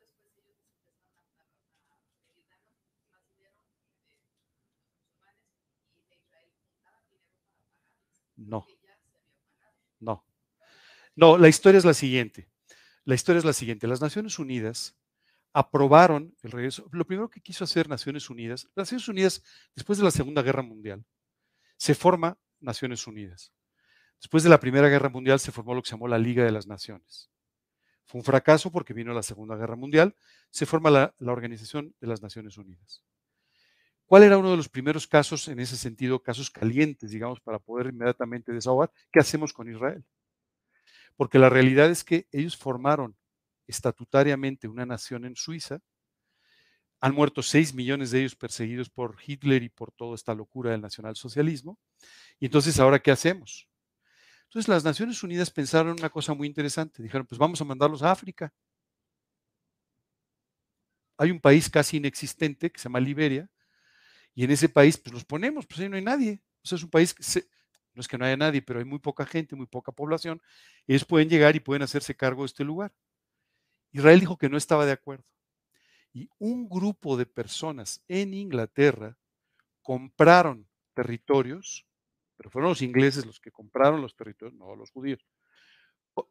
no, no. No, la historia es la siguiente. La historia es la siguiente. Las Naciones Unidas aprobaron el regreso. Lo primero que quiso hacer Naciones Unidas, Naciones Unidas, después de la Segunda Guerra Mundial, se forma Naciones Unidas. Después de la Primera Guerra Mundial se formó lo que se llamó la Liga de las Naciones. Fue un fracaso porque vino la Segunda Guerra Mundial, se forma la, la Organización de las Naciones Unidas. ¿Cuál era uno de los primeros casos, en ese sentido, casos calientes, digamos, para poder inmediatamente desahogar? ¿Qué hacemos con Israel? Porque la realidad es que ellos formaron estatutariamente una nación en Suiza, han muerto seis millones de ellos perseguidos por Hitler y por toda esta locura del nacionalsocialismo, y entonces, ¿ahora qué hacemos? Entonces, las Naciones Unidas pensaron una cosa muy interesante, dijeron, pues vamos a mandarlos a África. Hay un país casi inexistente que se llama Liberia, y en ese país, pues los ponemos, pues ahí no hay nadie. O sea, es un país que se, no es que no haya nadie, pero hay muy poca gente, muy poca población. Ellos pueden llegar y pueden hacerse cargo de este lugar. Israel dijo que no estaba de acuerdo. Y un grupo de personas en Inglaterra compraron territorios, pero fueron los ingleses los que compraron los territorios, no los judíos. O-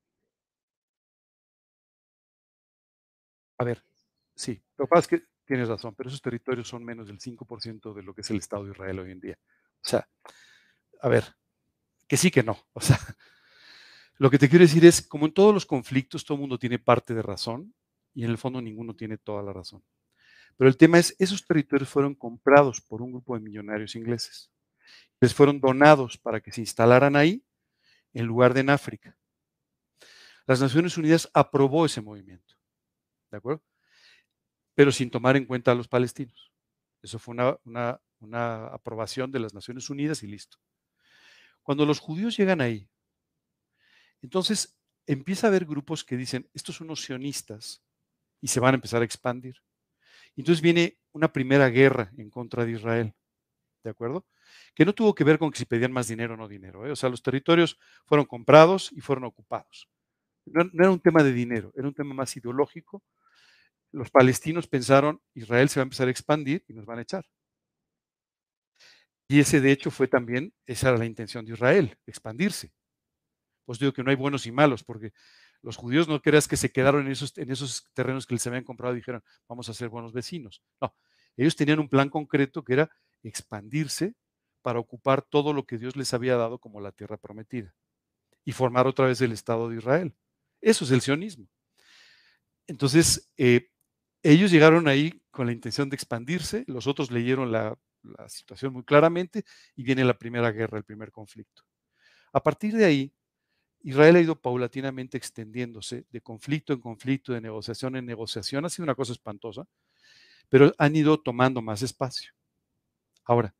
A ver, sí, lo que pasa es que tienes razón, pero esos territorios son menos del cinco por ciento de lo que es el Estado de Israel hoy en día. O sea, a ver, que sí que no. O sea, lo que te quiero decir es, como en todos los conflictos, todo el mundo tiene parte de razón y en el fondo ninguno tiene toda la razón. Pero el tema es, esos territorios fueron comprados por un grupo de millonarios ingleses. Les fueron donados para que se instalaran ahí en lugar de en África. Las Naciones Unidas aprobó ese movimiento, ¿de acuerdo? Pero sin tomar en cuenta a los palestinos. Eso fue una, una, una aprobación de las Naciones Unidas y listo. Cuando los judíos llegan ahí, entonces empieza a haber grupos que dicen, estos son unos sionistas y se van a empezar a expandir. Entonces viene una primera guerra en contra de Israel, ¿de acuerdo? Que no tuvo que ver con que si pedían más dinero o no dinero, ¿eh? O sea, los territorios fueron comprados y fueron ocupados. No, no era un tema de dinero, era un tema más ideológico. Los palestinos pensaron, Israel se va a empezar a expandir y nos van a echar. Y ese de hecho fue también, esa era la intención de Israel, expandirse. Pues digo que no hay buenos y malos, porque los judíos no creas que se quedaron en esos, en esos terrenos que les habían comprado y dijeron, vamos a ser buenos vecinos. No, ellos tenían un plan concreto que era expandirse para ocupar todo lo que Dios les había dado como la tierra prometida y formar otra vez el Estado de Israel. Eso es el sionismo. Entonces, eh, ellos llegaron ahí con la intención de expandirse, los otros leyeron la, la situación muy claramente y viene la primera guerra, el primer conflicto. A partir de ahí, Israel ha ido paulatinamente extendiéndose de conflicto en conflicto, de negociación en negociación. Ha sido una cosa espantosa, pero han ido tomando más espacio. Ahora,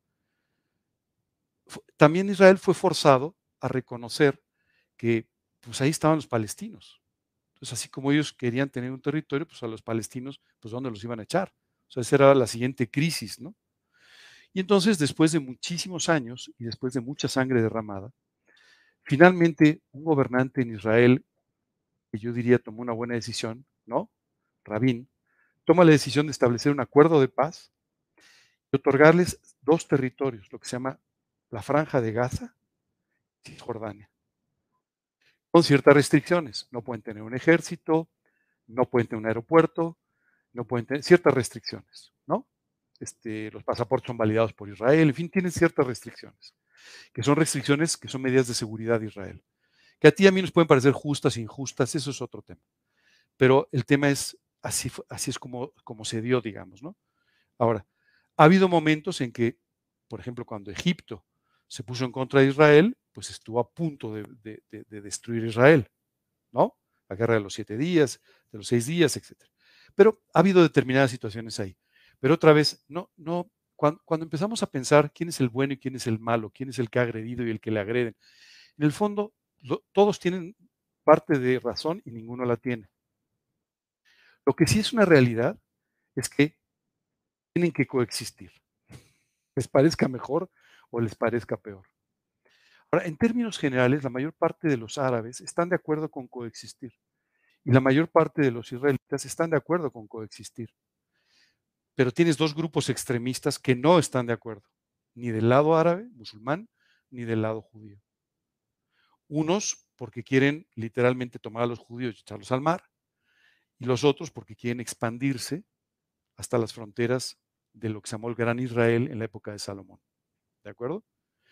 también Israel fue forzado a reconocer que pues ahí estaban los palestinos. Entonces, así como ellos querían tener un territorio, pues a los palestinos, pues ¿dónde los iban a echar? O sea, esa era la siguiente crisis, ¿no? Y entonces, después de muchísimos años y después de mucha sangre derramada, finalmente un gobernante en Israel, que yo diría tomó una buena decisión, ¿no? Rabin, toma la decisión de establecer un acuerdo de paz y otorgarles dos territorios, lo que se llama la Franja de Gaza y Cisjordania, con ciertas restricciones. No pueden tener un ejército, no pueden tener un aeropuerto, no pueden tener ciertas restricciones, ¿no? Este, los pasaportes son validados por Israel, en fin, tienen ciertas restricciones, que son restricciones que son medidas de seguridad de Israel, que a ti y a mí nos pueden parecer justas e injustas, eso es otro tema. Pero el tema es, así, así es como, como se dio, digamos, ¿no? Ahora, ha habido momentos en que, por ejemplo, cuando Egipto se puso en contra de Israel, pues estuvo a punto de, de, de, de destruir Israel, ¿no? La guerra de los siete días, de los seis días, etcétera. Pero ha habido determinadas situaciones ahí. Pero otra vez, no, no, cuando, cuando empezamos a pensar quién es el bueno y quién es el malo, quién es el que ha agredido y el que le agreden, en el fondo lo, todos tienen parte de razón y ninguno la tiene. Lo que sí es una realidad es que tienen que coexistir, les parezca mejor o les parezca peor. Ahora, en términos generales, la mayor parte de los árabes están de acuerdo con coexistir y la mayor parte de los israelitas están de acuerdo con coexistir. Pero tienes dos grupos extremistas que no están de acuerdo, ni del lado árabe, musulmán, ni del lado judío. Unos porque quieren literalmente tomar a los judíos y echarlos al mar, y los otros porque quieren expandirse hasta las fronteras de lo que se llamó el Gran Israel en la época de Salomón. ¿De acuerdo?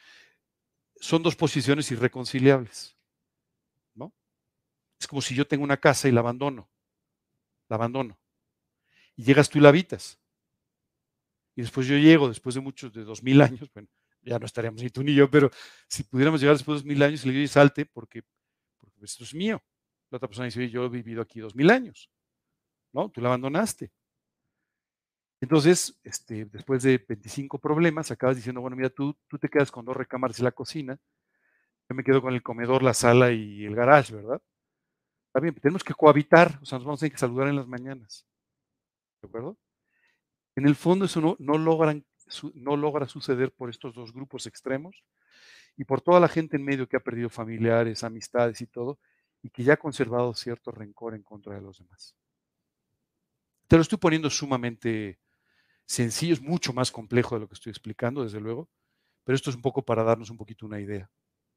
Son dos posiciones irreconciliables, ¿no? Es como si yo tengo una casa y la abandono, la abandono, y llegas tú y la habitas, y después yo llego, después de muchos, de dos mil años, bueno, ya no estaríamos ni tú ni yo, pero si pudiéramos llegar después de dos mil años y le digo, "Oye, salte, porque, porque esto es mío". La otra persona dice, "Oye, yo he vivido aquí dos mil años, ¿no? Tú la abandonaste". Entonces, este, después de veinticinco problemas, acabas diciendo, bueno, mira, tú, tú te quedas con dos recámaras y la cocina, yo me quedo con el comedor, la sala y el garage, ¿verdad? Está bien, tenemos que cohabitar, o sea, nos vamos a tener que saludar en las mañanas, ¿de acuerdo? En el fondo eso no, no, logran, su- no logra suceder por estos dos grupos extremos y por toda la gente en medio que ha perdido familiares, amistades y todo, y que ya ha conservado cierto rencor en contra de los demás. Te lo estoy poniendo sumamente sencillo, es mucho más complejo de lo que estoy explicando, desde luego, pero esto es un poco para darnos un poquito una idea.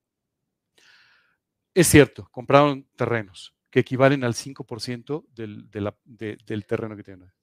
Es cierto, compraron terrenos que equivalen al cinco por ciento del, de la, de, del terreno que tienen.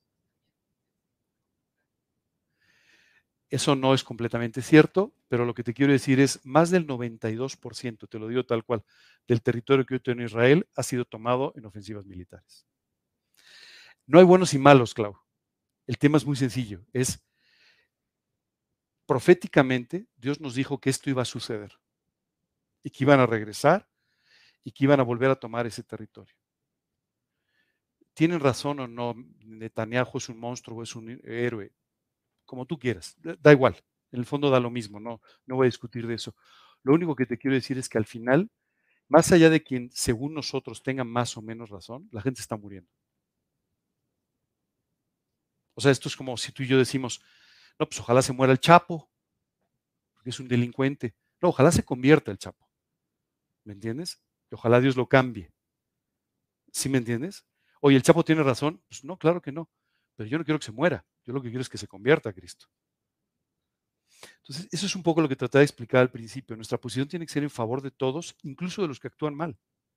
Eso no es completamente cierto, pero lo que te quiero decir es más del noventa y dos por ciento, te lo digo tal cual, del territorio que hoy tiene Israel ha sido tomado en ofensivas militares. No hay buenos y malos, Clau. El tema es muy sencillo. Es proféticamente, Dios nos dijo que esto iba a suceder y que iban a regresar y que iban a volver a tomar ese territorio. ¿Tienen razón o no? Netanyahu es un monstruo o es un héroe, como tú quieras, da igual. En el fondo da lo mismo, no, no voy a discutir de eso. Lo único que te quiero decir es que al final, más allá de quien, según nosotros, tenga más o menos razón, la gente está muriendo. O sea, esto es como si tú y yo decimos, no, pues ojalá se muera el Chapo, porque es un delincuente. No, ojalá se convierta el Chapo. ¿Me entiendes? Y ojalá Dios lo cambie. ¿Sí me entiendes? Oye, ¿el Chapo tiene razón? Pues no, claro que no. Pero yo no quiero que se muera. Yo lo que quiero es que se convierta a Cristo. Entonces, eso es un poco lo que trataba de explicar al principio. Nuestra posición tiene que ser en favor de todos, incluso de los que actúan mal.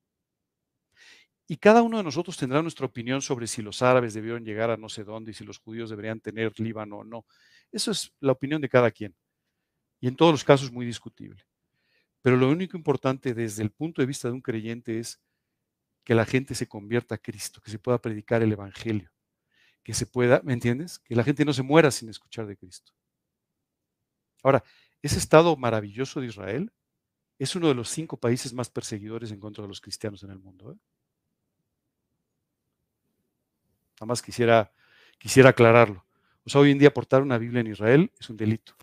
Y cada uno de nosotros tendrá nuestra opinión sobre si los árabes debieron llegar a no sé dónde y si los judíos deberían tener Líbano o no. Eso es la opinión de cada quien. Y en todos los casos muy discutible. Pero lo único importante desde el punto de vista de un creyente es que la gente se convierta a Cristo, que se pueda predicar el Evangelio, que se pueda, ¿me entiendes? Que la gente no se muera sin escuchar de Cristo. Ahora, ese estado maravilloso de Israel es uno de los cinco países más perseguidores en contra de los cristianos en el mundo. ¿eh? Nada más quisiera, quisiera aclararlo. O sea, hoy en día portar una Biblia en Israel es un delito.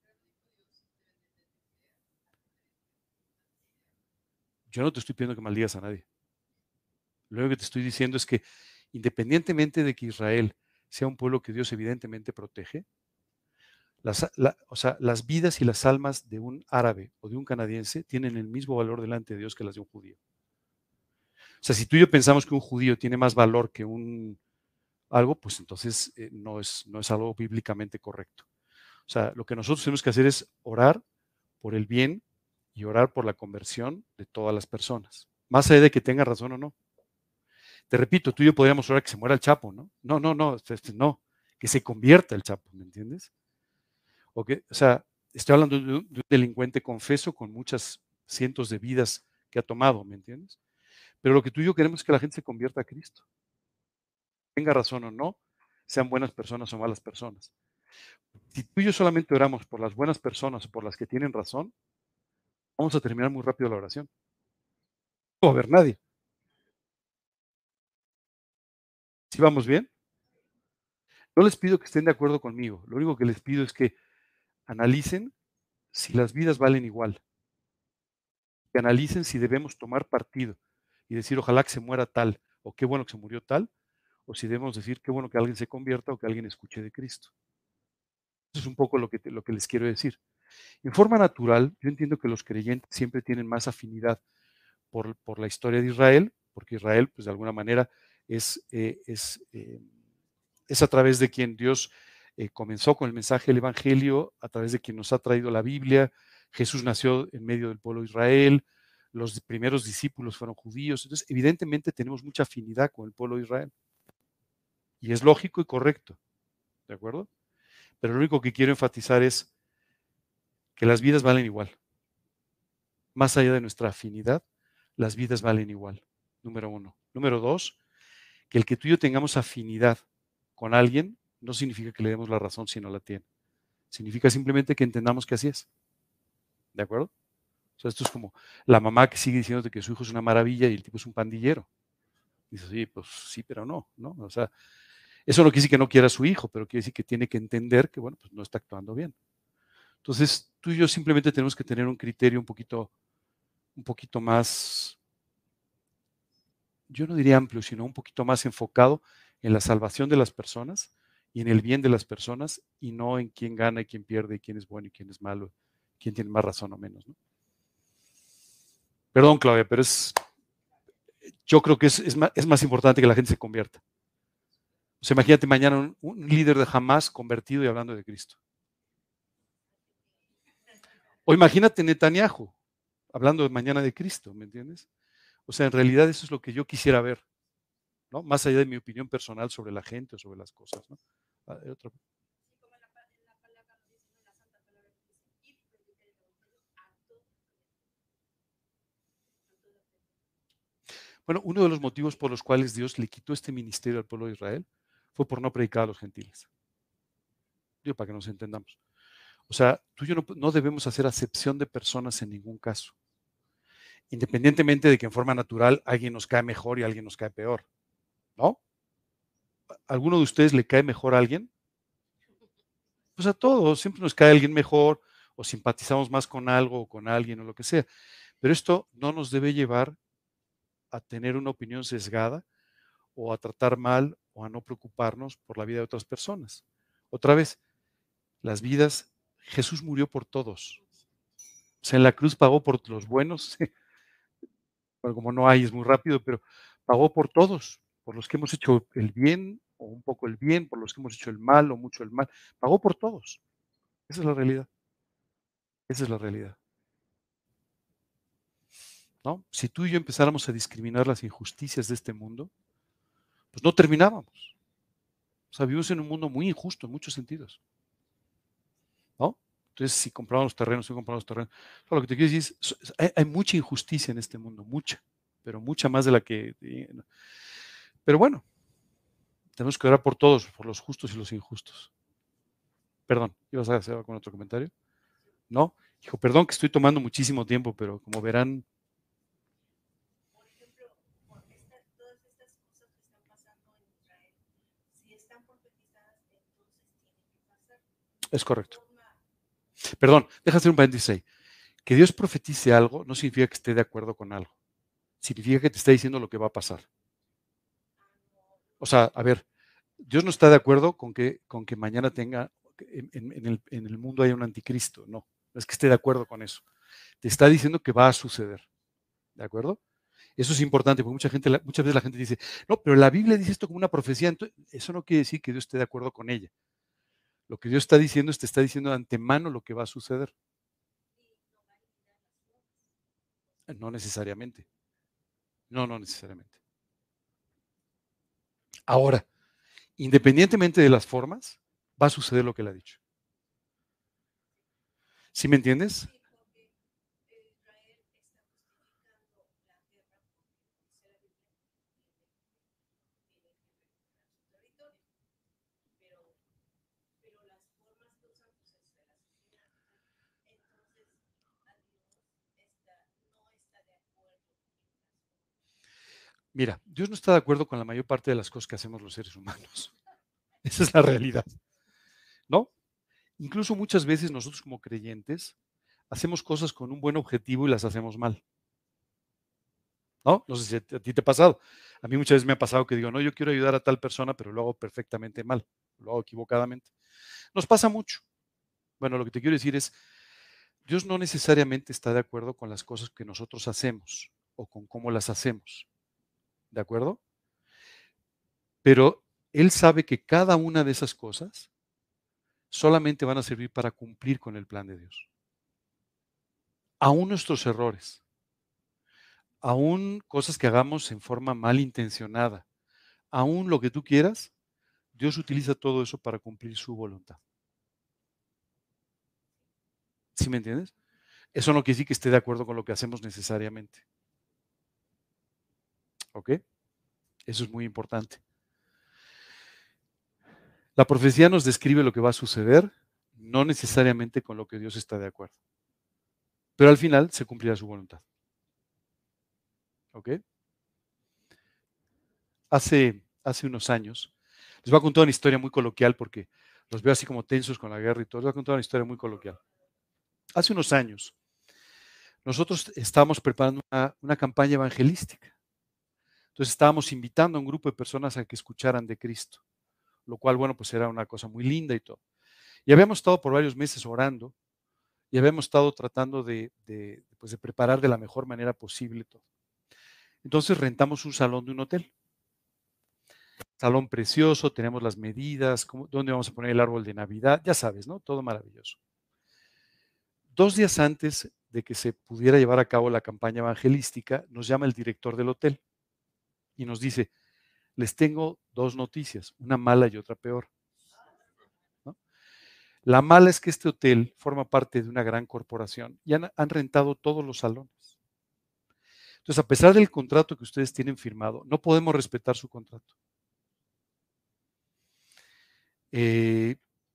Yo no te estoy pidiendo que maldigas a nadie. Lo único que te estoy diciendo es que independientemente de que Israel sea un pueblo que Dios evidentemente protege, las, la, o sea, las vidas y las almas de un árabe o de un canadiense tienen el mismo valor delante de Dios que las de un judío. O sea, si tú y yo pensamos que un judío tiene más valor que un algo, pues entonces eh, no, es, no es algo bíblicamente correcto. O sea, lo que nosotros tenemos que hacer es orar por el bien y orar por la conversión de todas las personas, más allá de que tenga razón o no. Te repito, tú y yo podríamos orar que se muera el Chapo, ¿no? No, no, no, este, no, que se convierta el Chapo, ¿me entiendes? O, que, o sea, estoy hablando de un, de un delincuente confeso con muchas cientos de vidas que ha tomado, ¿me entiendes? Pero lo que tú y yo queremos es que la gente se convierta a Cristo, tenga razón o no, sean buenas personas o malas personas. Si tú y yo solamente oramos por las buenas personas o por las que tienen razón, vamos a terminar muy rápido la oración. No va a haber nadie. ¿Sí vamos bien? No les pido que estén de acuerdo conmigo. Lo único que les pido es que analicen si las vidas valen igual. Que analicen si debemos tomar partido y decir ojalá que se muera tal o qué bueno que se murió tal, o si debemos decir qué bueno que alguien se convierta o que alguien escuche de Cristo. Eso es un poco lo que, te, lo que les quiero decir. En forma natural, yo entiendo que los creyentes siempre tienen más afinidad por, por la historia de Israel, porque Israel, pues de alguna manera, es, eh, es, eh, es a través de quien Dios eh, comenzó con el mensaje del Evangelio, a través de quien nos ha traído la Biblia. Jesús nació en medio del pueblo de Israel, los primeros discípulos fueron judíos, entonces evidentemente tenemos mucha afinidad con el pueblo de Israel. Y es lógico y correcto, ¿de acuerdo? Pero lo único que quiero enfatizar es que las vidas valen igual. Más allá de nuestra afinidad, las vidas valen igual. Número uno. Número dos, que el que tú y yo tengamos afinidad con alguien no significa que le demos la razón si no la tiene. Significa simplemente que entendamos que así es. ¿De acuerdo? O sea, esto es como la mamá que sigue diciéndote que su hijo es una maravilla y el tipo es un pandillero. Dices, sí, pues sí, pero no, ¿no? O sea, eso no quiere decir que no quiera a su hijo, pero quiere decir que tiene que entender que, bueno, pues no está actuando bien. Entonces, tú y yo simplemente tenemos que tener un criterio un poquito, un poquito más, yo no diría amplio, sino un poquito más enfocado en la salvación de las personas y en el bien de las personas y no en quién gana y quién pierde y quién es bueno y quién es malo, quién tiene más razón o menos, ¿no? Perdón, Claudia, pero es, yo creo que es, es, más, es más importante que la gente se convierta. O sea, imagínate mañana un, un líder de Hamas convertido y hablando de Cristo. O imagínate Netanyahu hablando de mañana de Cristo, ¿me entiendes? O sea, en realidad eso es lo que yo quisiera ver, ¿no? Más allá de mi opinión personal sobre la gente o sobre las cosas, ¿no? Ah, otro. Bueno, uno de los motivos por los cuales Dios le quitó este ministerio al pueblo de Israel fue por no predicar a los gentiles. Digo, para que nos entendamos. O sea, tú y yo no, no debemos hacer acepción de personas en ningún caso, independientemente de que en forma natural alguien nos cae mejor y alguien nos cae peor, ¿no? ¿A alguno de ustedes le cae mejor a alguien? Pues a todos, siempre nos cae alguien mejor o simpatizamos más con algo o con alguien o lo que sea. Pero esto no nos debe llevar a tener una opinión sesgada o a tratar mal o a no preocuparnos por la vida de otras personas. Otra vez, las vidas, Jesús murió por todos. O sea, en la cruz pagó por los buenos, bueno, como no hay, es muy rápido, pero pagó por todos, por los que hemos hecho el bien o un poco el bien, por los que hemos hecho el mal o mucho el mal. Pagó por todos. Esa es la realidad. Esa es la realidad. ¿No? Si tú y yo empezáramos a discriminar las injusticias de este mundo, pues no terminábamos. O sea, vivimos en un mundo muy injusto en muchos sentidos, ¿no? Entonces, si compramos terrenos, si compramos terrenos, no, lo que te quiero decir es, hay, hay, mucha injusticia en este mundo, mucha, pero mucha más de la que... Pero bueno, tenemos que orar por todos, por los justos y los injustos. Perdón, ¿ibas a hacer algún otro comentario? No, hijo, perdón que estoy tomando muchísimo tiempo, pero como verán... Es correcto. Perdón, deja hacer un paréntesis ahí. Que Dios profetice algo no significa que esté de acuerdo con algo. Significa que te está diciendo lo que va a pasar. O sea, a ver, Dios no está de acuerdo con que, con que mañana tenga, en, en, en, el, en el mundo haya un anticristo. No, no es que esté de acuerdo con eso. Te está diciendo que va a suceder. ¿De acuerdo? Eso es importante, porque mucha gente, muchas veces la gente dice, no, pero la Biblia dice esto como una profecía. Entonces, eso no quiere decir que Dios esté de acuerdo con ella. Lo que Dios está diciendo es te está diciendo de antemano lo que va a suceder. No necesariamente. No, no necesariamente. Ahora, independientemente de las formas, va a suceder lo que él ha dicho. ¿Sí me entiendes? Mira, Dios no está de acuerdo con la mayor parte de las cosas que hacemos los seres humanos. Esa es la realidad, ¿no? Incluso muchas veces nosotros como creyentes hacemos cosas con un buen objetivo y las hacemos mal, ¿no? No sé si a ti te ha pasado. A mí muchas veces me ha pasado que digo, no, yo quiero ayudar a tal persona, pero lo hago perfectamente mal, lo hago equivocadamente. Nos pasa mucho. Bueno, lo que te quiero decir es, Dios no necesariamente está de acuerdo con las cosas que nosotros hacemos o con cómo las hacemos, ¿de acuerdo? Pero Él sabe que cada una de esas cosas solamente van a servir para cumplir con el plan de Dios. Aún nuestros errores, aún cosas que hagamos en forma malintencionada, aún lo que tú quieras, Dios utiliza todo eso para cumplir su voluntad. ¿Sí me entiendes? Eso no quiere decir que esté de acuerdo con lo que hacemos necesariamente. ¿Ok? Eso es muy importante. La profecía nos describe lo que va a suceder, no necesariamente con lo que Dios está de acuerdo. Pero al final se cumplirá su voluntad. ¿Ok? Hace, hace unos años, les voy a contar una historia muy coloquial porque los veo así como tensos con la guerra y todo. Les voy a contar una historia muy coloquial. Hace unos años, nosotros estábamos preparando una, una campaña evangelística. Entonces estábamos invitando a un grupo de personas a que escucharan de Cristo, lo cual, bueno, pues era una cosa muy linda y todo. Y habíamos estado por varios meses orando y habíamos estado tratando de, de, pues de preparar de la mejor manera posible todo. Entonces rentamos un salón de un hotel. Salón precioso, tenemos las medidas, cómo, dónde vamos a poner el árbol de Navidad, ya sabes, ¿no? Todo maravilloso. Dos días antes de que se pudiera llevar a cabo la campaña evangelística, nos llama el director del hotel y nos dice, les tengo dos noticias, una mala y otra peor, ¿no? La mala es que este hotel forma parte de una gran corporación y han, han rentado todos los salones. Entonces, a pesar del contrato que ustedes tienen firmado, no podemos respetar su contrato. Eh,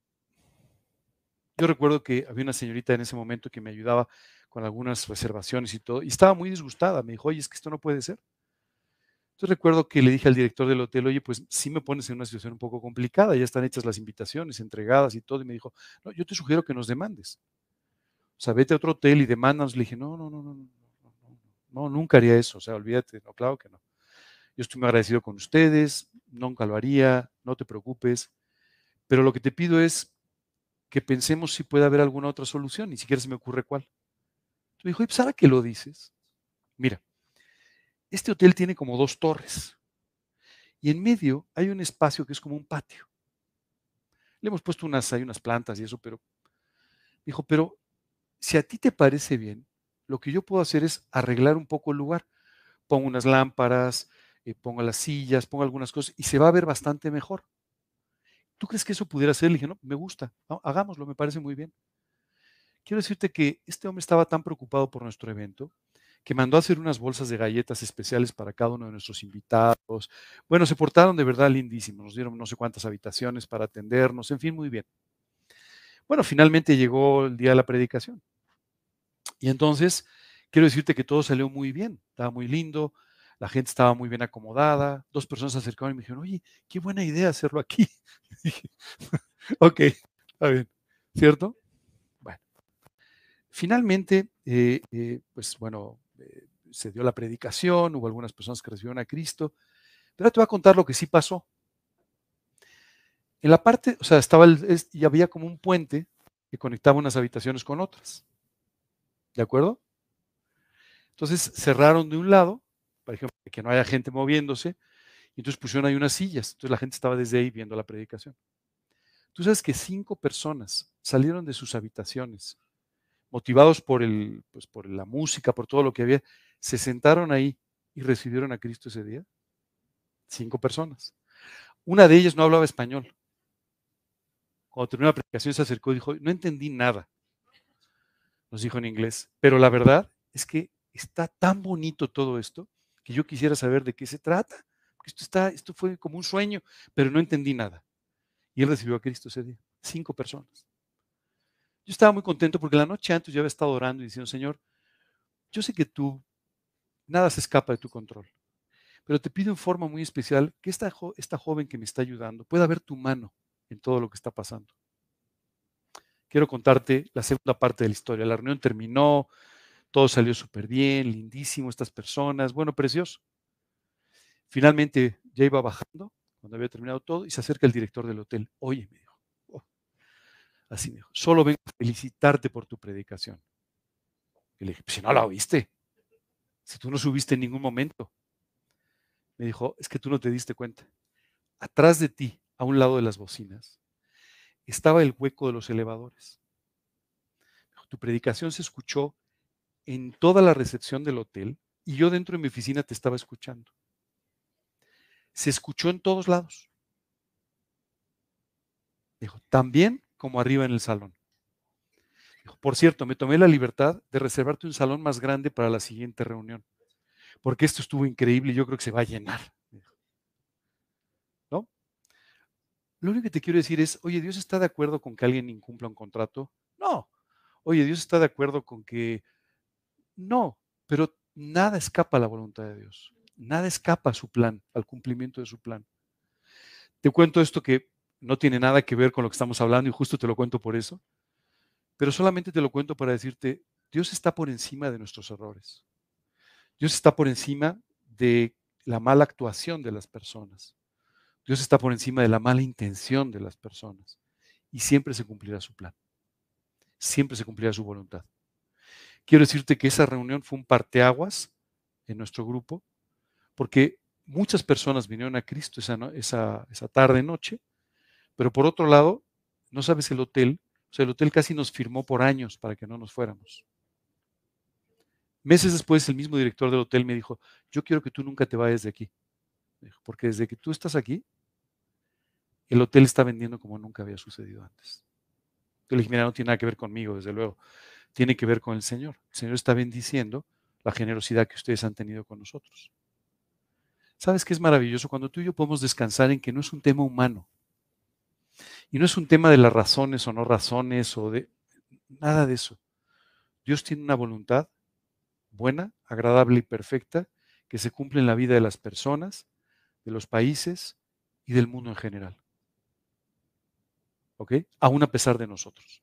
yo recuerdo que había una señorita en ese momento que me ayudaba con algunas reservaciones y todo, y estaba muy disgustada. Me dijo, oye, es que esto no puede ser. Entonces recuerdo que le dije al director del hotel, oye, pues sí me pones en una situación un poco complicada, ya están hechas las invitaciones, entregadas y todo, y me dijo, no, yo te sugiero que nos demandes. O sea, vete a otro hotel y demándanos. Le dije, no, no, no, no, no, no, no, no, nunca haría eso, o sea, olvídate, no, claro que no. Yo estoy muy agradecido con ustedes, nunca lo haría, no te preocupes, pero lo que te pido es que pensemos si puede haber alguna otra solución, ni siquiera se me ocurre cuál. Entonces me dijo, ¿y pues ahora que lo dices? Mira, este hotel tiene como dos torres y en medio hay un espacio que es como un patio. Le hemos puesto unas, hay unas plantas y eso, pero dijo, pero si a ti te parece bien, lo que yo puedo hacer es arreglar un poco el lugar. Pongo unas lámparas, eh, pongo las sillas, pongo algunas cosas y se va a ver bastante mejor. ¿Tú crees que eso pudiera ser? Le dije, no, me gusta, no, hagámoslo, me parece muy bien. Quiero decirte que este hombre estaba tan preocupado por nuestro evento que mandó a hacer unas bolsas de galletas especiales para cada uno de nuestros invitados. Bueno, se portaron de verdad lindísimos, nos dieron no sé cuántas habitaciones para atendernos, en fin, muy bien. Bueno, finalmente llegó el día de la predicación. Y entonces, quiero decirte que todo salió muy bien, estaba muy lindo, la gente estaba muy bien acomodada, dos personas se acercaron y me dijeron, oye, qué buena idea hacerlo aquí. Dije, ok, está bien, ¿cierto? Bueno, finalmente, eh, eh, pues bueno, eh, se dio la predicación, hubo algunas personas que recibieron a Cristo, pero te voy a contar lo que sí pasó. En la parte, o sea, estaba el, es, y había como un puente que conectaba unas habitaciones con otras, ¿de acuerdo? Entonces cerraron de un lado, por ejemplo, que no haya gente moviéndose, y entonces pusieron ahí unas sillas. Entonces la gente estaba desde ahí viendo la predicación. Tú sabes que cinco personas salieron de sus habitaciones, motivados por, el, pues, por la música, por todo lo que había, se sentaron ahí y recibieron a Cristo ese día. Cinco personas. Una de ellas no hablaba español. Cuando terminó la predicación se acercó y dijo, no entendí nada. Nos dijo en inglés. Pero la verdad es que está tan bonito todo esto que yo quisiera saber de qué se trata. Esto, está, esto fue como un sueño, pero no entendí nada. Y él recibió a Cristo ese día. Cinco personas. Yo estaba muy contento porque la noche antes yo había estado orando y diciendo, Señor, yo sé que tú, nada se escapa de tu control, pero te pido en forma muy especial que esta, jo esta joven que me está ayudando pueda ver tu mano en todo lo que está pasando. Quiero contarte la segunda parte de la historia. La reunión terminó, todo salió súper bien, lindísimo, estas personas, bueno, precioso. Finalmente ya iba bajando, cuando había terminado todo, y se acerca el director del hotel. Oye, me dijo, oh, así me dijo, solo vengo a felicitarte por tu predicación. Y le dije, pues si no la oíste, si tú no subiste en ningún momento. Me dijo, es que tú no te diste cuenta. Atrás de ti, a un lado de las bocinas, estaba el hueco de los elevadores. Dijo, tu predicación se escuchó en toda la recepción del hotel y yo dentro de mi oficina te estaba escuchando. Se escuchó en todos lados. Dijo, también como arriba en el salón. Dijo, por cierto, me tomé la libertad de reservarte un salón más grande para la siguiente reunión, porque esto estuvo increíble y yo creo que se va a llenar. ¿No? Lo único que te quiero decir es, oye, ¿Dios está de acuerdo con que alguien incumpla un contrato? No. Oye, ¿Dios está de acuerdo con que... No, pero nada escapa a la voluntad de Dios. Nada escapa a su plan, al cumplimiento de su plan. Te cuento esto que no tiene nada que ver con lo que estamos hablando y justo te lo cuento por eso, pero solamente te lo cuento para decirte, Dios está por encima de nuestros errores. Dios está por encima de la mala actuación de las personas. Dios está por encima de la mala intención de las personas. Y siempre se cumplirá su plan. Siempre se cumplirá su voluntad. Quiero decirte que esa reunión fue un parteaguas en nuestro grupo, porque muchas personas vinieron a Cristo esa, no- esa, esa tarde, noche, pero por otro lado, no sabes el hotel, o sea, el hotel casi nos firmó por años para que no nos fuéramos. Meses después, el mismo director del hotel me dijo, yo quiero que tú nunca te vayas de aquí. Me dijo, porque desde que tú estás aquí, el hotel está vendiendo como nunca había sucedido antes. Yo le dije, mira, no tiene nada que ver conmigo, desde luego. Tiene que ver con el Señor. El Señor está bendiciendo la generosidad que ustedes han tenido con nosotros. ¿Sabes qué es maravilloso? Cuando tú y yo podemos descansar en que no es un tema humano. Y no es un tema de las razones o no razones o de nada de eso. Dios tiene una voluntad buena, agradable y perfecta que se cumple en la vida de las personas, de los países y del mundo en general. ¿Ok? Aún a pesar de nosotros.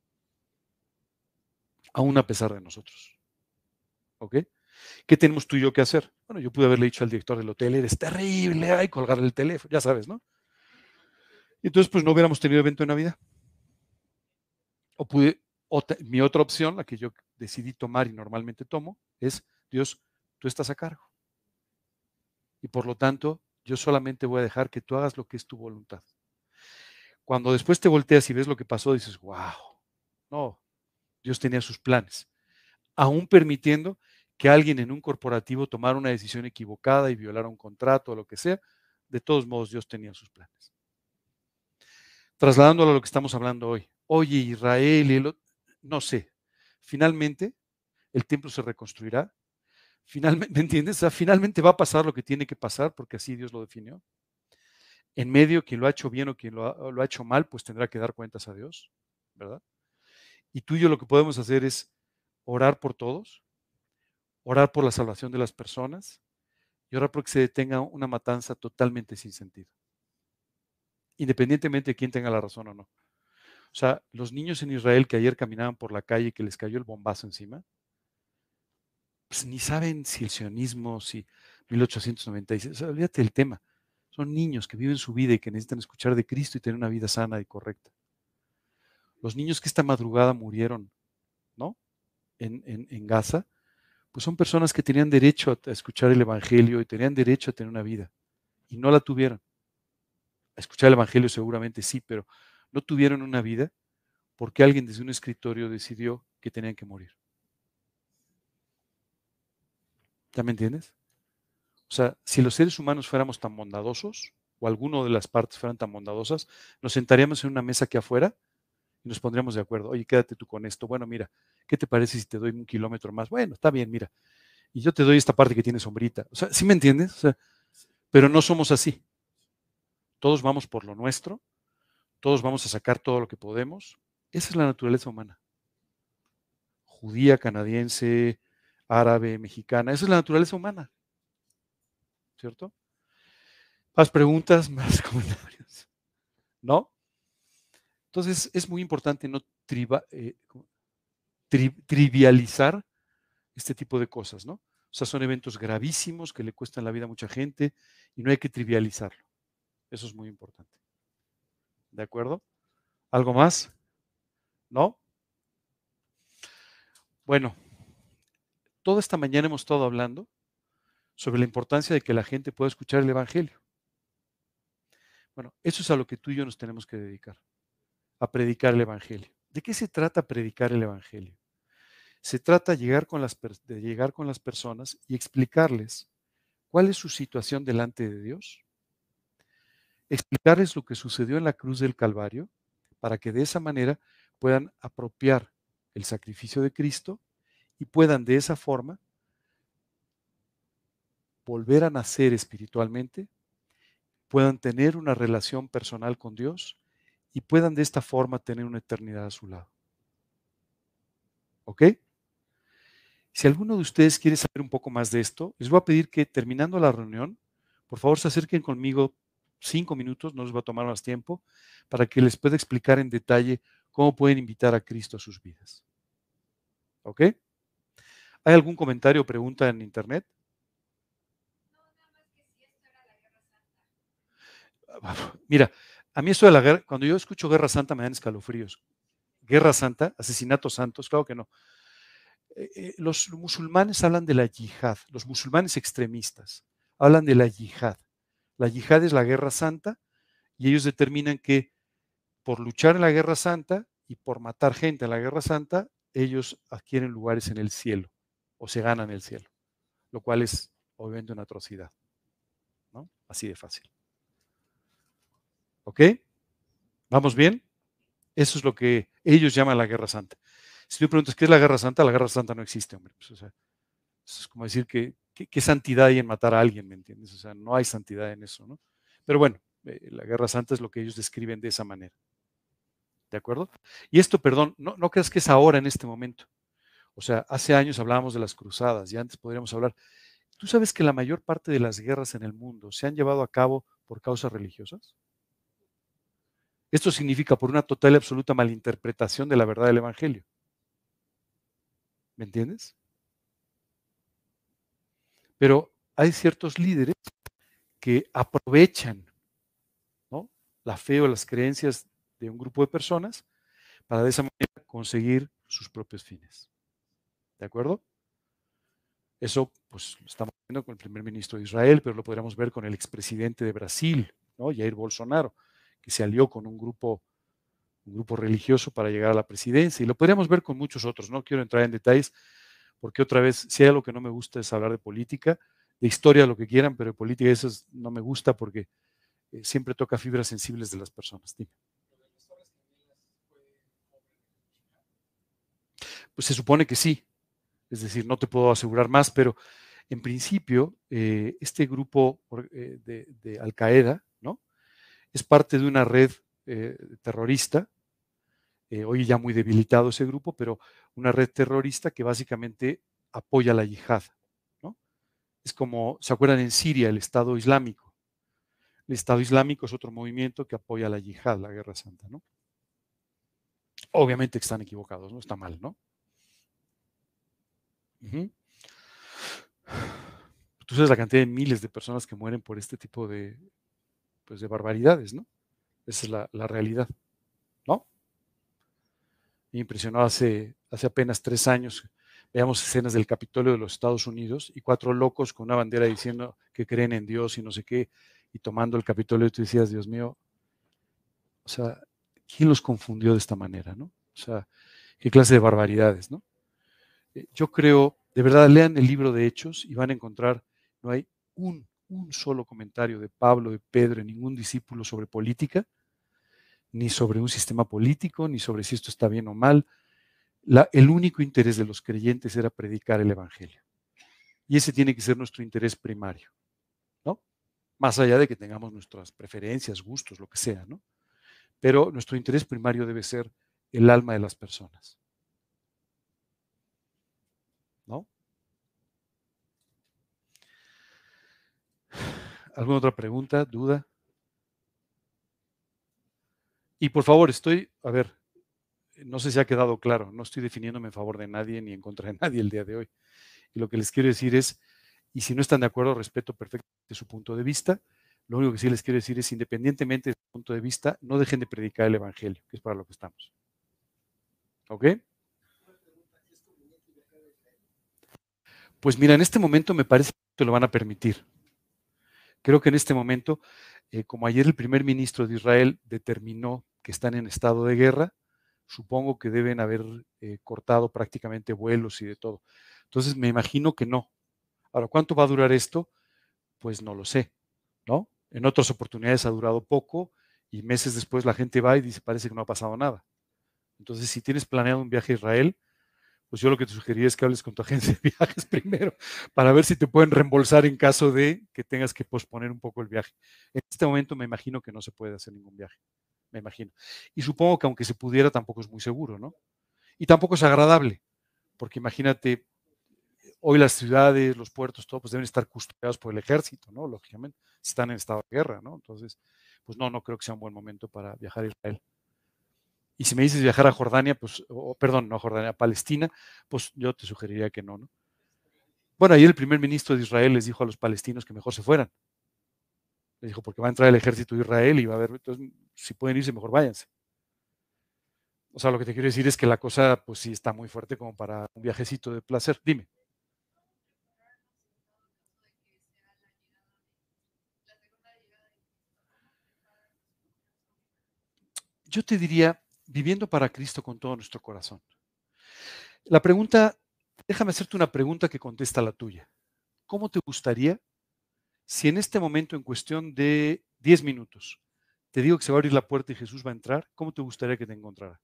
Aún a pesar de nosotros. ¿Ok? ¿Qué tenemos tú y yo que hacer? Bueno, yo pude haberle dicho al director del hotel, eres terrible, ay, colgarle el teléfono, ya sabes, ¿no? Y entonces, pues no hubiéramos tenido evento de Navidad. O pude, otra, mi otra opción, la que yo decidí tomar y normalmente tomo, es, Dios, tú estás a cargo. Y por lo tanto, yo solamente voy a dejar que tú hagas lo que es tu voluntad. Cuando después te volteas y ves lo que pasó, dices, wow, no, Dios tenía sus planes. Aún permitiendo que alguien en un corporativo tomara una decisión equivocada y violara un contrato o lo que sea, de todos modos Dios tenía sus planes. Trasladándolo a lo que estamos hablando hoy. Oye, Israel, y el otro, no sé. Finalmente, el templo se reconstruirá. Finalmente, ¿me entiendes? O sea, finalmente va a pasar lo que tiene que pasar porque así Dios lo definió. En medio, quien lo ha hecho bien o quien lo ha, lo ha hecho mal, pues tendrá que dar cuentas a Dios, ¿verdad? Y tú y yo lo que podemos hacer es orar por todos, orar por la salvación de las personas y orar por que se detenga una matanza totalmente sin sentido, independientemente de quién tenga la razón o no. O sea, los niños en Israel que ayer caminaban por la calle y que les cayó el bombazo encima, pues ni saben si el sionismo, si mil ochocientos noventa y seis, o sea, olvídate del tema. Son niños que viven su vida y que necesitan escuchar de Cristo y tener una vida sana y correcta. Los niños que esta madrugada murieron, ¿no? En, en, en Gaza, pues son personas que tenían derecho a, a escuchar el Evangelio y tenían derecho a tener una vida y no la tuvieron. A escuchar el Evangelio seguramente sí, pero no tuvieron una vida porque alguien desde un escritorio decidió que tenían que morir. ¿Ya me entiendes? O sea, si los seres humanos fuéramos tan bondadosos, o alguno de las partes fueran tan bondadosas, nos sentaríamos en una mesa aquí afuera y nos pondríamos de acuerdo. Oye, quédate tú con esto. Bueno, mira, ¿qué te parece si te doy un kilómetro más? Bueno, está bien, mira. Y yo te doy esta parte que tiene sombrita. O sea, ¿sí me entiendes? O sea, pero no somos así. Todos vamos por lo nuestro, todos vamos a sacar todo lo que podemos. Esa es la naturaleza humana. Judía, canadiense, árabe, mexicana. Esa es la naturaleza humana, ¿cierto? Más preguntas, más comentarios. ¿No? Entonces, es muy importante no triva, eh, tri, trivializar este tipo de cosas, ¿no? O sea, son eventos gravísimos que le cuestan la vida a mucha gente y no hay que trivializarlo. Eso es muy importante. ¿De acuerdo? ¿Algo más? ¿No? Bueno, toda esta mañana hemos estado hablando sobre la importancia de que la gente pueda escuchar el Evangelio. Bueno, eso es a lo que tú y yo nos tenemos que dedicar, a predicar el Evangelio. ¿De qué se trata predicar el Evangelio? Se trata llegar con las, de llegar con las personas y explicarles cuál es su situación delante de Dios, explicarles lo que sucedió en la cruz del Calvario, para que de esa manera puedan apropiar el sacrificio de Cristo y puedan de esa forma volver a nacer espiritualmente puedan tener una relación personal con Dios y puedan de esta forma tener una eternidad a su lado. ¿Ok? Si alguno de ustedes quiere saber un poco más de esto, les voy a pedir que terminando la reunión, por favor se acerquen conmigo cinco minutos, no les va a tomar más tiempo, para que les pueda explicar en detalle cómo pueden invitar a Cristo a sus vidas. ¿Ok? ¿Hay algún comentario o pregunta en internet? Mira, a mí esto de la guerra, cuando yo escucho Guerra Santa me dan escalofríos. Guerra Santa, asesinatos santos, claro que no. Eh, eh, los musulmanes hablan de la yihad, los musulmanes extremistas hablan de la yihad. La yihad es la guerra santa y ellos determinan que por luchar en la guerra santa y por matar gente en la guerra santa, ellos adquieren lugares en el cielo o se ganan el cielo, lo cual es obviamente una atrocidad, ¿no? Así de fácil. ¿Ok? ¿Vamos bien? Eso es lo que ellos llaman la guerra santa. Si tú preguntas, ¿qué es la guerra santa? La guerra santa no existe, hombre. Pues, o sea, es como decir que, que, ¿qué santidad hay en matar a alguien? ¿Me entiendes? O sea, no hay santidad en eso, ¿no? Pero bueno, eh, la guerra santa es lo que ellos describen de esa manera. ¿De acuerdo? Y esto, perdón, no, no creas que es ahora en este momento. O sea, hace años hablábamos de las cruzadas y antes podríamos hablar. ¿Tú sabes que la mayor parte de las guerras en el mundo se han llevado a cabo por causas religiosas? Esto significa por una total y absoluta malinterpretación de la verdad del Evangelio. ¿Me entiendes? Pero hay ciertos líderes que aprovechan, ¿no?, la fe o las creencias de un grupo de personas para de esa manera conseguir sus propios fines. ¿De acuerdo? Eso, pues, lo estamos viendo con el primer ministro de Israel, pero lo podríamos ver con el expresidente de Brasil, ¿no?, Jair Bolsonaro, que se alió con un grupo, un grupo religioso para llegar a la presidencia. Y lo podríamos ver con muchos otros. No quiero entrar en detalles, porque otra vez, si hay algo que no me gusta es hablar de política, de historia, lo que quieran, pero de política eso es, no me gusta porque eh, siempre toca fibras sensibles de las personas. Dime. Pues se supone que sí. Es decir, no te puedo asegurar más, pero en principio, eh, este grupo eh, de, de Al Qaeda, ¿no?, es parte de una red eh, terrorista, eh, hoy ya muy debilitado ese grupo, pero una red terrorista que básicamente apoya la yihad, ¿no? Es como, ¿se acuerdan en Siria el Estado Islámico? El Estado Islámico es otro movimiento que apoya la yihad, la Guerra Santa, ¿no? Obviamente están equivocados, ¿no? Está mal, ¿no? Uh-huh. Tú sabes la cantidad de miles de personas que mueren por este tipo de, pues, de barbaridades, ¿no? Esa es la, la realidad, ¿no? Me impresionó hace, hace apenas tres años, veamos escenas del Capitolio de los Estados Unidos y cuatro locos con una bandera diciendo que creen en Dios y no sé qué, y tomando el Capitolio y tú decías, Dios mío, o sea, ¿quién los confundió de esta manera, no? O sea, qué clase de barbaridades, ¿no? Eh, yo creo, de verdad, lean el libro de Hechos y van a encontrar, no hay un, un solo comentario de Pablo, de Pedro, de ningún discípulo sobre política, ni sobre un sistema político, ni sobre si esto está bien o mal. La, el único interés de los creyentes era predicar el Evangelio. Y ese tiene que ser nuestro interés primario, ¿no? Más allá de que tengamos nuestras preferencias, gustos, lo que sea, ¿no? Pero nuestro interés primario debe ser el alma de las personas, ¿no? ¿Alguna otra pregunta, duda? Y por favor, estoy, a ver, no sé si ha quedado claro, no estoy definiéndome en favor de nadie ni en contra de nadie el día de hoy. Y lo que les quiero decir es, y si no están de acuerdo, respeto perfectamente su punto de vista. Lo único que sí les quiero decir es, independientemente de su punto de vista, no dejen de predicar el Evangelio, que es para lo que estamos. ¿Ok? Pues mira, en este momento me parece que te lo van a permitir. Creo que en este momento, eh, como ayer el primer ministro de Israel determinó que están en estado de guerra, supongo que deben haber eh, cortado prácticamente vuelos y de todo. Entonces me imagino que no. Ahora, ¿cuánto va a durar esto? Pues no lo sé, ¿no? En otras oportunidades ha durado poco y meses después la gente va y dice, parece que no ha pasado nada. Entonces, si tienes planeado un viaje a Israel, pues yo lo que te sugeriría es que hables con tu agencia de viajes primero para ver si te pueden reembolsar en caso de que tengas que posponer un poco el viaje. En este momento me imagino que no se puede hacer ningún viaje, me imagino. Y supongo que aunque se pudiera, tampoco es muy seguro, ¿no? Y tampoco es agradable, porque imagínate, hoy las ciudades, los puertos, todo, pues deben estar custodiados por el ejército, ¿no? Lógicamente, están en estado de guerra, ¿no? Entonces, pues no, no creo que sea un buen momento para viajar a Israel. Y si me dices viajar a Jordania, pues, o, perdón, no a Jordania, a Palestina, pues yo te sugeriría que no, ¿no? Bueno, ayer el primer ministro de Israel les dijo a los palestinos que mejor se fueran. Les dijo, porque va a entrar el ejército de Israel y va a haber, entonces, si pueden irse, mejor váyanse. O sea, lo que te quiero decir es que la cosa, pues sí está muy fuerte como para un viajecito de placer. Dime. Yo te diría, viviendo para Cristo con todo nuestro corazón. La pregunta, déjame hacerte una pregunta que contesta la tuya. ¿Cómo te gustaría si en este momento, en cuestión de diez minutos, te digo que se va a abrir la puerta y Jesús va a entrar? ¿Cómo te gustaría que te encontrara?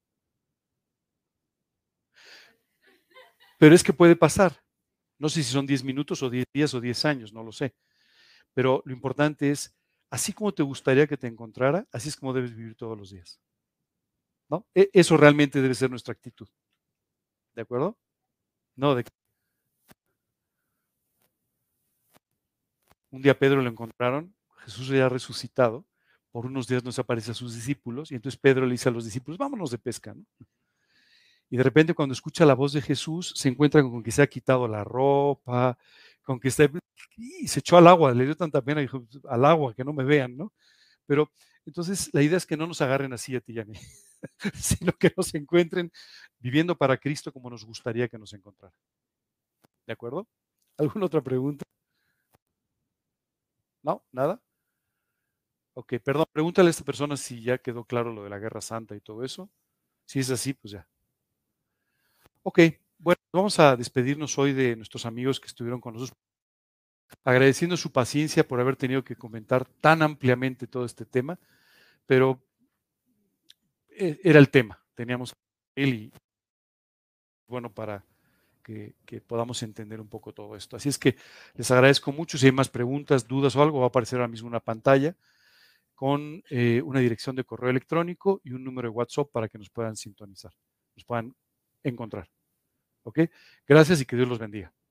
Pero es que puede pasar. No sé si son diez minutos o diez días o diez años, no lo sé. Pero lo importante es, así como te gustaría que te encontrara, así es como debes vivir todos los días, ¿no? E- Eso realmente debe ser nuestra actitud. ¿De acuerdo? No, de que un día Pedro lo encontraron, Jesús ya resucitado, por unos días nos aparece a sus discípulos, y entonces Pedro le dice a los discípulos, vámonos de pesca, ¿no? Y de repente cuando escucha la voz de Jesús, se encuentra con que se ha quitado la ropa, con que está, y se echó al agua, le dio tanta pena, dijo, al agua, que no me vean, ¿no? Pero entonces la idea es que no nos agarren así a ti y a mí, sino que nos encuentren viviendo para Cristo como nos gustaría que nos encontrara. ¿De acuerdo? ¿Alguna otra pregunta? ¿No? ¿Nada? Ok, perdón, pregúntale a esta persona si ya quedó claro lo de la Guerra Santa y todo eso. Si es así, pues ya. Ok, bueno, vamos a despedirnos hoy de nuestros amigos que estuvieron con nosotros, agradeciendo su paciencia por haber tenido que comentar tan ampliamente todo este tema, pero eh, era el tema, teníamos él y bueno, para que, que podamos entender un poco todo esto. Así es que les agradezco mucho. Si hay más preguntas, dudas o algo, va a aparecer ahora mismo una pantalla con eh, una dirección de correo electrónico y un número de WhatsApp para que nos puedan sintonizar, nos puedan encontrar. ¿Ok? Gracias y que Dios los bendiga.